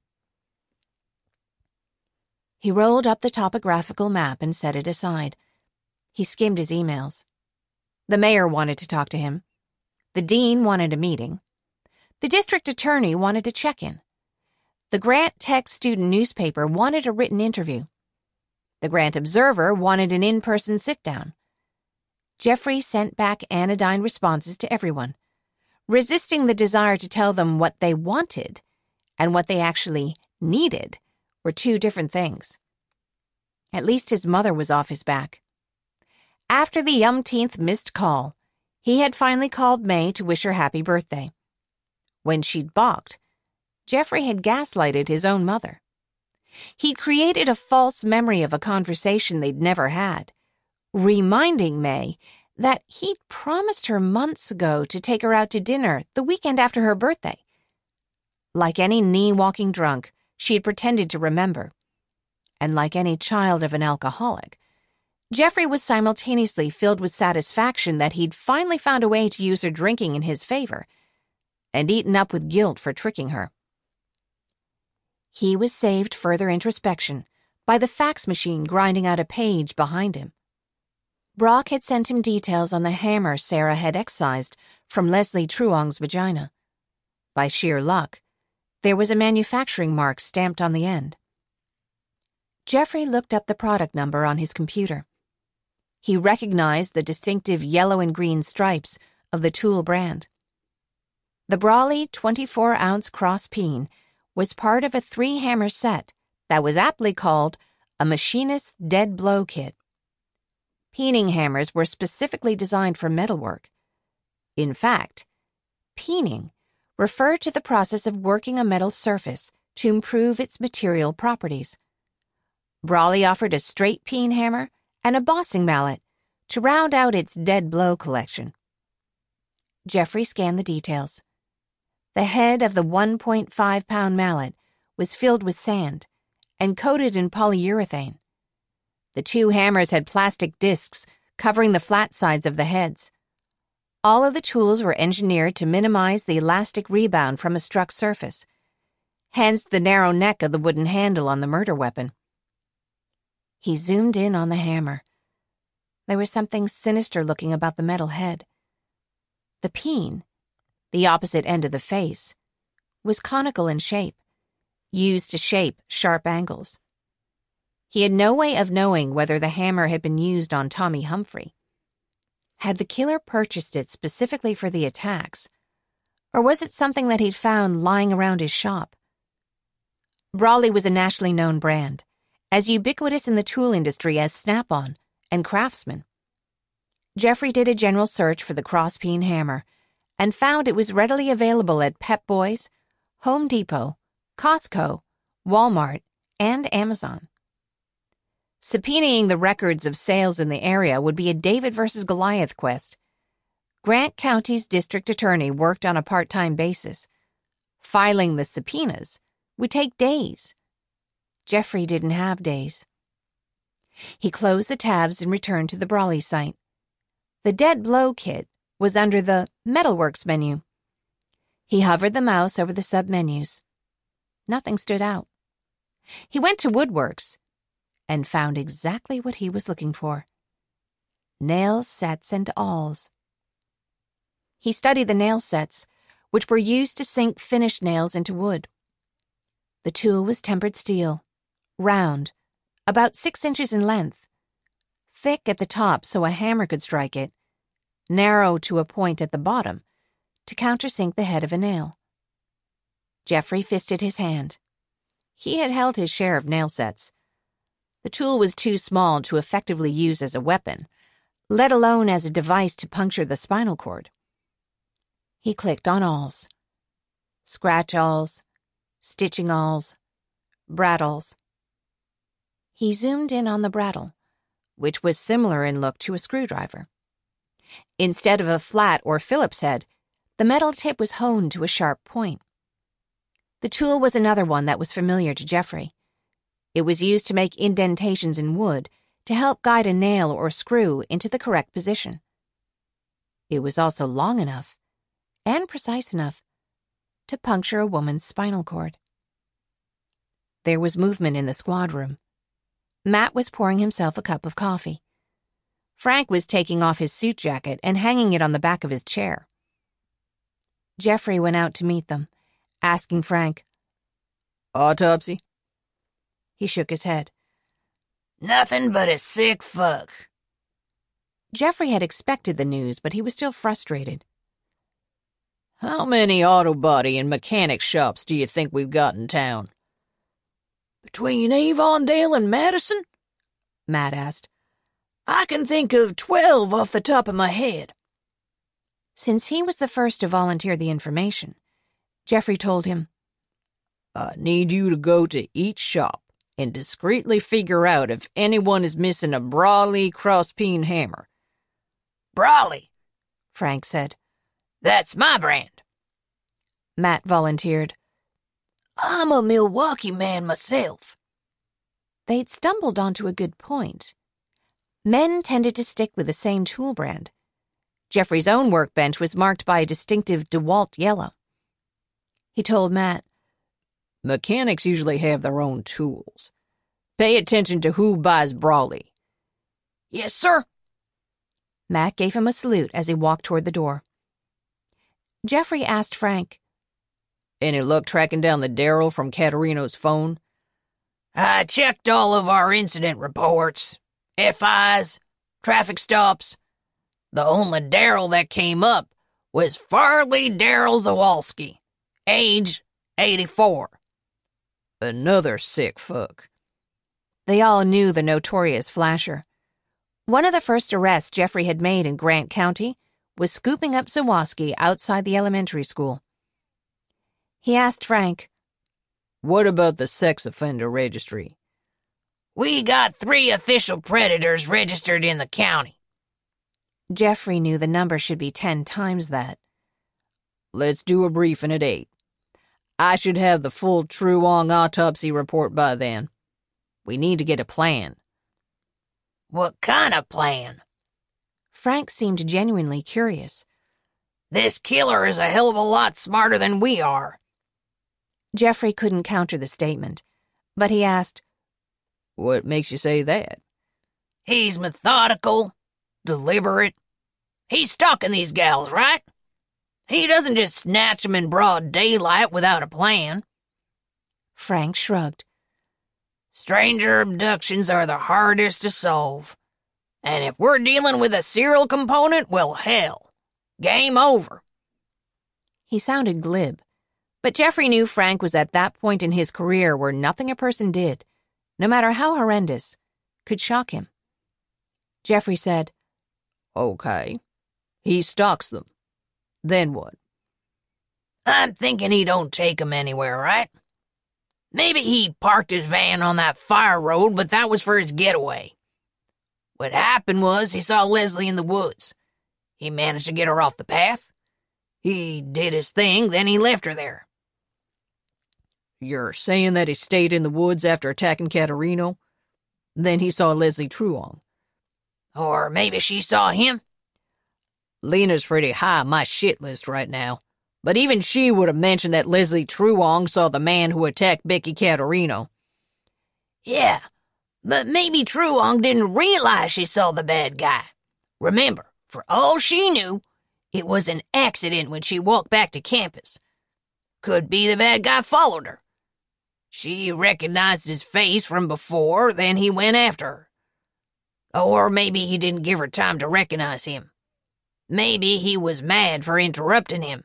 He rolled up the topographical map and set it aside. He skimmed his emails. The mayor wanted to talk to him. The dean wanted a meeting. The district attorney wanted to check in. The Grant Tech student newspaper wanted a written interview. The Grant Observer wanted an in-person sit-down. Jeffrey sent back anodyne responses to everyone, resisting the desire to tell them what they wanted and what they actually needed were 2 different things. At least his mother was off his back. After the umpteenth missed call, he had finally called May to wish her happy birthday. When she'd balked, Jeffrey had gaslighted his own mother. He'd created a false memory of a conversation they'd never had, reminding May that he'd promised her months ago to take her out to dinner the weekend after her birthday. Like any knee-walking drunk, she had pretended to remember. And like any child of an alcoholic, Jeffrey was simultaneously filled with satisfaction that he'd finally found a way to use her drinking in his favor, and eaten up with guilt for tricking her. He was saved further introspection by the fax machine grinding out a page behind him. Brock had sent him details on the hammer Sarah had excised from Leslie Truong's vagina. By sheer luck, there was a manufacturing mark stamped on the end. Jeffrey looked up the product number on his computer. He recognized the distinctive yellow and green stripes of the Tool brand. The Brawley 24-ounce cross peen was part of a 3-hammer set that was aptly called a machinist's dead blow kit. Peening hammers were specifically designed for metalwork. In fact, peening referred to the process of working a metal surface to improve its material properties. Brawley offered a straight peen hammer and a bossing mallet to round out its dead blow collection. Jeffrey scanned the details. The head of the 1.5-pound mallet was filled with sand and coated in polyurethane. The 2 hammers had plastic discs covering the flat sides of the heads. All of the tools were engineered to minimize the elastic rebound from a struck surface, hence the narrow neck of the wooden handle on the murder weapon. He zoomed in on the hammer. There was something sinister-looking about the metal head. The peen, the opposite end of the face, was conical in shape, used to shape sharp angles. He had no way of knowing whether the hammer had been used on Tommy Humphrey. Had the killer purchased it specifically for the attacks, or was it something that he'd found lying around his shop? Brawley was a nationally known brand, as ubiquitous in the tool industry as Snap-on and Craftsman. Jeffrey did a general search for the cross-peen hammer and found it was readily available at Pep Boys, Home Depot, Costco, Walmart, and Amazon. Subpoenaing the records of sales in the area would be a David versus Goliath quest. Grant County's district attorney worked on a part-time basis. Filing the subpoenas would take days. Jeffrey didn't have days. He closed the tabs and returned to the Brawley site. The Dead Blow kit was under the Metalworks menu. He hovered the mouse over the submenus. Nothing stood out. He went to Woodworks and found exactly what he was looking for. Nail sets and awls. He studied the nail sets, which were used to sink finished nails into wood. The tool was tempered steel, round, about 6 inches in length, thick at the top so a hammer could strike it, narrow to a point at the bottom to countersink the head of a nail. Jeffrey fisted his hand. He had held his share of nail sets. The tool was too small to effectively use as a weapon, let alone as a device to puncture the spinal cord. He clicked on awls. Scratch awls, stitching awls, brattles. He zoomed in on the brattle, which was similar in look to a screwdriver. Instead of a flat or Phillips head, the metal tip was honed to a sharp point. The tool was another one that was familiar to Jeffrey. It was used to make indentations in wood to help guide a nail or screw into the correct position. It was also long enough, and precise enough, to puncture a woman's spinal cord. There was movement in the squad room. Matt was pouring himself a cup of coffee. Frank was taking off his suit jacket and hanging it on the back of his chair. Jeffrey went out to meet them, asking Frank, "Autopsy?" He shook his head. Nothing but a sick fuck. Jeffrey had expected the news, but he was still frustrated. How many auto body and mechanic shops do you think we've got in town? Between Avondale and Madison? Matt asked. I can think of 12 off the top of my head. Since he was the first to volunteer the information, Jeffrey told him, I need you to go to each shop and discreetly figure out if anyone is missing a Brawley cross-peen hammer. Brawley, Frank said. That's my brand. Matt volunteered. I'm a Milwaukee man myself. They'd stumbled onto a good point. Men tended to stick with the same tool brand. Jeffrey's own workbench was marked by a distinctive DeWalt yellow. He told Matt, Mechanics usually have their own tools. Pay attention to who buys Brawley. Yes, sir. Matt gave him a salute as he walked toward the door. Jeffrey asked Frank, Any luck tracking down the Daryl from Caterino's phone? I checked all of our incident reports, FIs, traffic stops. The only Daryl that came up was Farley Daryl Zawalski, age 84. Another sick fuck. They all knew the notorious flasher. One of the first arrests Jeffrey had made in Grant County was scooping up Zawalski outside the elementary school. He asked Frank, What about the sex offender registry? We got 3 official predators registered in the county. Jeffrey knew the number should be 10 times that. Let's do a briefing at 8. I should have the full Truong autopsy report by then. We need to get a plan. What kind of plan? Frank seemed genuinely curious. This killer is a hell of a lot smarter than we are. Jeffrey couldn't counter the statement, but he asked, What makes you say that? He's methodical, deliberate. He's stalking these gals, right? He doesn't just snatch 'em in broad daylight without a plan. Frank shrugged. Stranger abductions are the hardest to solve. And if we're dealing with a serial component, well, hell. Game over. He sounded glib, but Jeffrey knew Frank was at that point in his career where nothing a person did, no matter how horrendous, could shock him. Jeffrey said, Okay. He stalks them. Then what? I'm thinking he don't take 'em anywhere, right? Maybe he parked his van on that fire road, but that was for his getaway. What happened was he saw Leslie in the woods. He managed to get her off the path. He did his thing, then he left her there. You're saying that he stayed in the woods after attacking Caterino? Then he saw Leslie Truong. Or maybe she saw him. Lena's pretty high on my shit list right now, but even she would have mentioned that Leslie Truong saw the man who attacked Becky Caterino. Yeah, but maybe Truong didn't realize she saw the bad guy. Remember, for all she knew, it was an accident when she walked back to campus. Could be the bad guy followed her. She recognized his face from before, then he went after her. Or maybe he didn't give her time to recognize him. Maybe he was mad for interrupting him.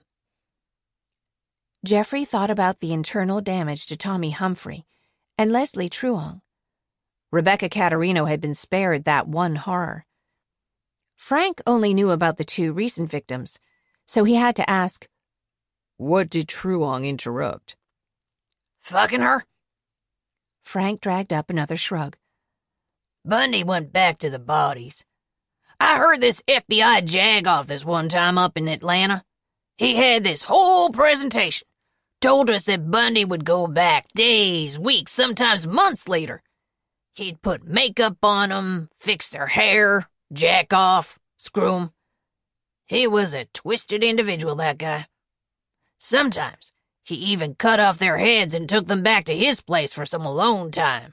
Jeffrey thought about the internal damage to Tommy Humphrey and Leslie Truong. Rebecca Caterino had been spared that one horror. Frank only knew about the two recent victims, so he had to ask, What did Truong interrupt? Fucking her? Frank dragged up another shrug. Bundy went back to the bodies. I heard this FBI jag-off this one time up in Atlanta. He had this whole presentation. Told us that Bundy would go back days, weeks, sometimes months later. He'd put makeup on 'em, fix their hair, jack off, screw 'em. He was a twisted individual, that guy. Sometimes he even cut off their heads and took them back to his place for some alone time.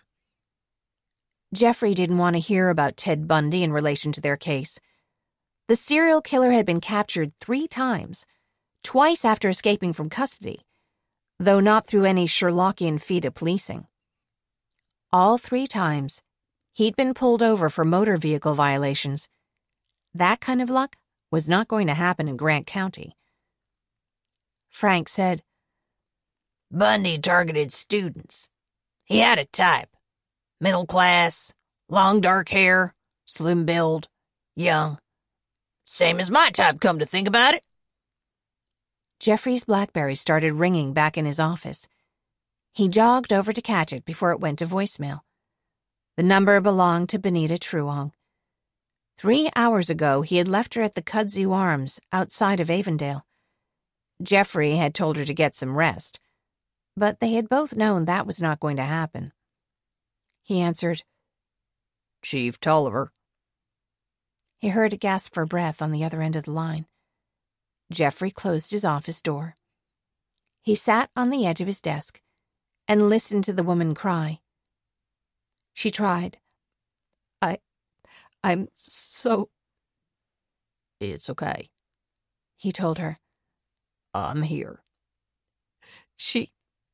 Jeffrey didn't want to hear about Ted Bundy in relation to their case. The serial killer had been captured 3 times, twice after escaping from custody, though not through any Sherlockian feat of policing. All 3 times, he'd been pulled over for motor vehicle violations. That kind of luck was not going to happen in Grant County. Frank said, Bundy targeted students. He had a type. Middle class, long dark hair, slim build, young. Same as my type, come to think about it. Jeffrey's BlackBerry started ringing back in his office. He jogged over to catch it before it went to voicemail. The number belonged to Benita Truong. 3 hours ago, he had left her at the Kudzu Arms outside of Avondale. Jeffrey had told her to get some rest, but they had both known that was not going to happen. He answered, Chief Tolliver. He heard a gasp for breath on the other end of the line. Jeffrey closed his office door. He sat on the edge of his desk and listened to the woman cry. She tried. I'm so... It's okay, he told her. I'm here. She...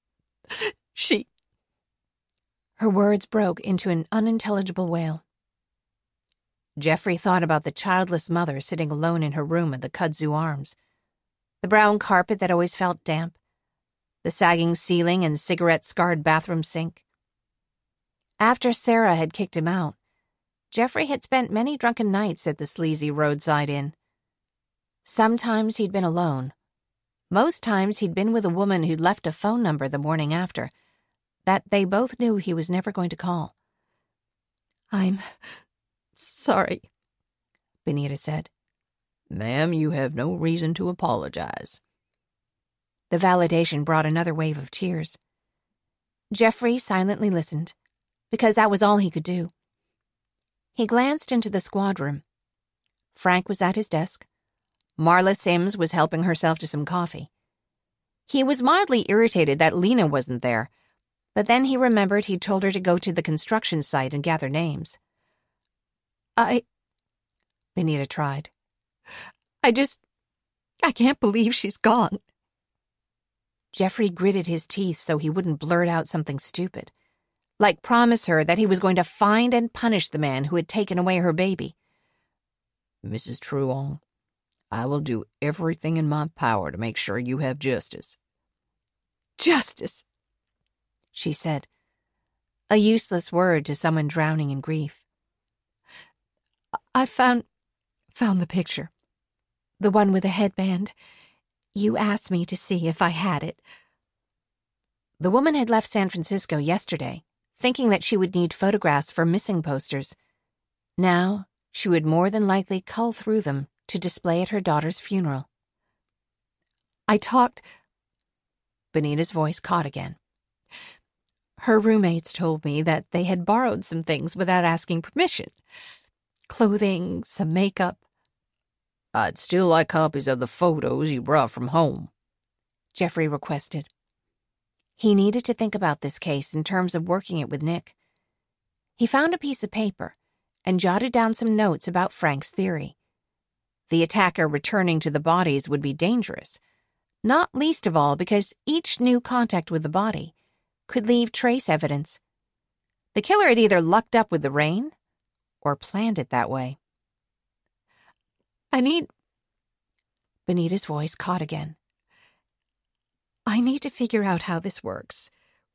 Her words broke into an unintelligible wail. Jeffrey thought about the childless mother sitting alone in her room at the Kudzu Arms, the brown carpet that always felt damp, the sagging ceiling and cigarette-scarred bathroom sink. After Sarah had kicked him out, Jeffrey had spent many drunken nights at the sleazy roadside inn. Sometimes he'd been alone. Most times he'd been with a woman who'd left a phone number the morning after that they both knew he was never going to call. I'm sorry, Benita said. Ma'am, you have no reason to apologize. The validation brought another wave of tears. Jeffrey silently listened, because that was all he could do. He glanced into the squad room. Frank was at his desk. Marla Sims was helping herself to some coffee. He was mildly irritated that Lena wasn't there, but then he remembered he'd told her to go to the construction site and gather names. Benita tried. I can't believe she's gone. Jeffrey gritted his teeth so he wouldn't blurt out something stupid, like promise her that he was going to find and punish the man who had taken away her baby. Mrs. Truong, I will do everything in my power to make sure you have justice. Justice, she said, a useless word to someone drowning in grief. I found the picture. The one with the headband. You asked me to see if I had it. The woman had left San Francisco yesterday, thinking that she would need photographs for missing posters. Now, she would more than likely cull through them to display at her daughter's funeral. I talked... Benita's voice caught again. Her roommates told me that they had borrowed some things without asking permission. Clothing, some makeup. I'd still like copies of the photos you brought from home, Jeffrey requested. He needed to think about this case in terms of working it with Nick. He found a piece of paper and jotted down some notes about Frank's theory. The attacker returning to the bodies would be dangerous, not least of all because each new contact with the body could leave trace evidence. The killer had either lucked up with the rain or planned it that way. Benita's voice caught again. I need to figure out how this works.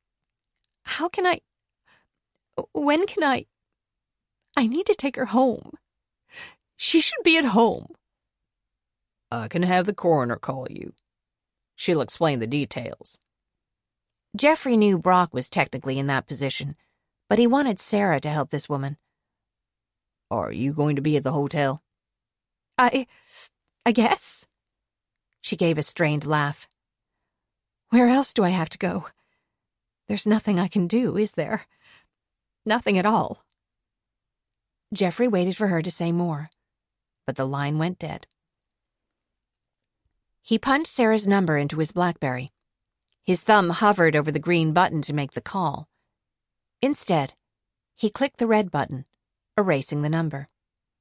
When can I need to take her home. She should be at home. I can have the coroner call you. She'll explain the details. Jeffrey knew Brock was technically in that position, but he wanted Sarah to help this woman. Are you going to be at the hotel? I guess. She gave a strained laugh. Where else do I have to go? There's nothing I can do, is there? Nothing at all. Jeffrey waited for her to say more, but the line went dead. He punched Sarah's number into his BlackBerry. His thumb hovered over the green button to make the call. Instead, he clicked the red button, erasing the number.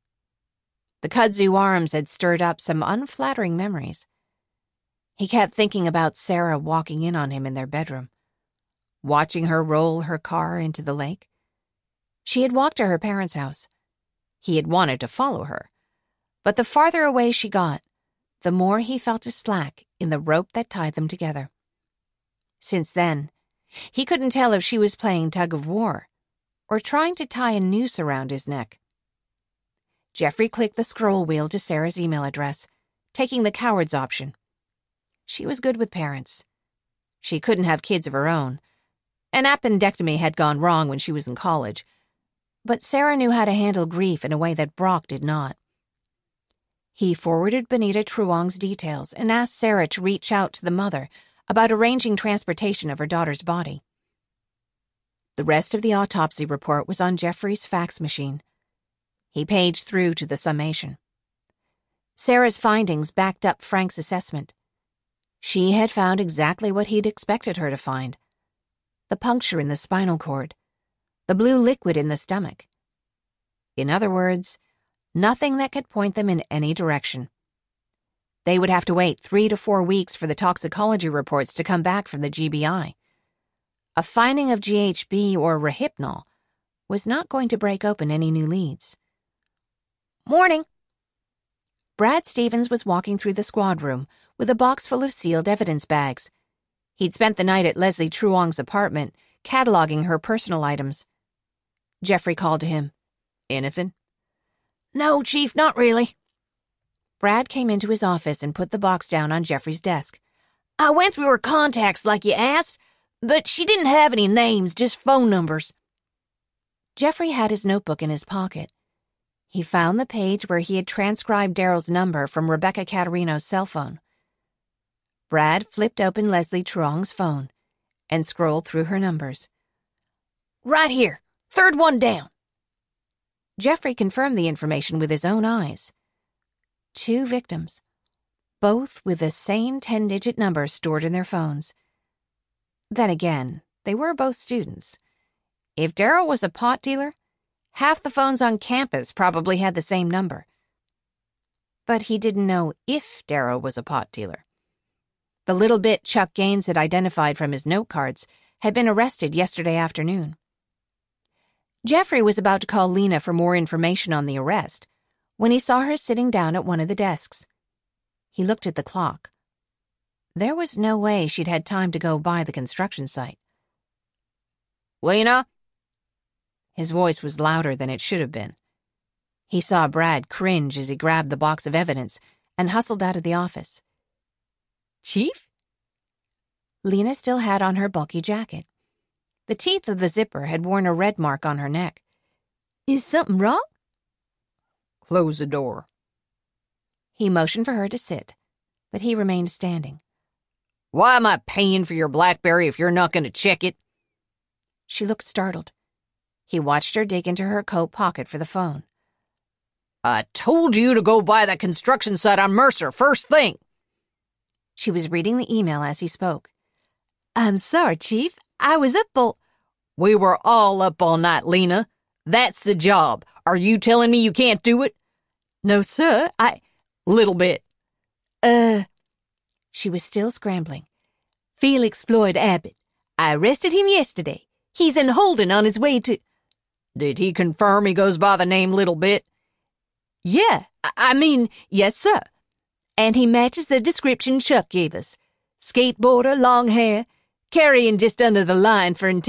The kudzu arms had stirred up some unflattering memories. He kept thinking about Sarah walking in on him in their bedroom, watching her roll her car into the lake. She had walked to her parents' house. He had wanted to follow her, but the farther away she got, the more he felt a slack in the rope that tied them together. Since then, he couldn't tell if she was playing tug-of-war or trying to tie a noose around his neck. Jeffrey clicked the scroll wheel to Sarah's email address, taking the coward's option. She was good with parents. She couldn't have kids of her own. An appendectomy had gone wrong when she was in college, but Sarah knew how to handle grief in a way that Brock did not. He forwarded Benita Truong's details and asked Sarah to reach out to the mother about arranging transportation of her daughter's body. The rest of the autopsy report was on Jeffrey's fax machine. He paged through to the summation. Sarah's findings backed up Frank's assessment. She had found exactly what he'd expected her to find: the puncture in the spinal cord, the blue liquid in the stomach. In other words, nothing that could point them in any direction. They would have to wait 3 to 4 weeks for the toxicology reports to come back from the GBI. A finding of GHB or Rohypnol was not going to break open any new leads. "Morning." Brad Stevens was walking through the squad room with a box full of sealed evidence bags. He'd spent the night at Leslie Truong's apartment, cataloging her personal items. Jeffrey called to him. "Anything?" "No, Chief, not really." Brad came into his office and put the box down on Jeffrey's desk. "I went through her contacts like you asked, but she didn't have any names, just phone numbers." Jeffrey had his notebook in his pocket. He found the page where he had transcribed Daryl's number from Rebecca Caterino's cell phone. Brad flipped open Leslie Truong's phone and scrolled through her numbers. "Right here, third one down." Jeffrey confirmed the information with his own eyes. 2 victims, both with the same 10-digit number stored in their phones. Then again, they were both students. If Daryl was a pot dealer, half the phones on campus probably had the same number. but he didn't know if Darrow was a pot dealer. The little bit Chuck Gaines had identified from his note cards had been arrested yesterday afternoon. Jeffrey was about to call Lena for more information on the arrest when he saw her sitting down at one of the desks. He looked at the clock. There was no way she'd had time to go by the construction site. Lena? His voice was louder than it should have been. He saw Brad cringe as he grabbed the box of evidence and hustled out of the office. Chief? Lena still had on her bulky jacket. The teeth of the zipper had worn a red mark on her neck. Is something wrong? Close the door. He motioned for her to sit, but he remained standing. Why am I paying for your BlackBerry if you're not going to check it? She looked startled. He watched her dig into her coat pocket for the phone. I told you to go by that construction site on Mercer first thing. She was reading the email as he spoke. I'm sorry, Chief. I was up all... We were all up all night, Lena. That's the job. Are you telling me you can't do it? No, sir, Little bit. She was still scrambling. Felix Floyd Abbott. I arrested him yesterday. He's in holding on his way to... Did he confirm he goes by the name Little Bit? Yeah, yes, sir. And he matches the description Chuck gave us. Skateboarder, long hair, carrying just under the line for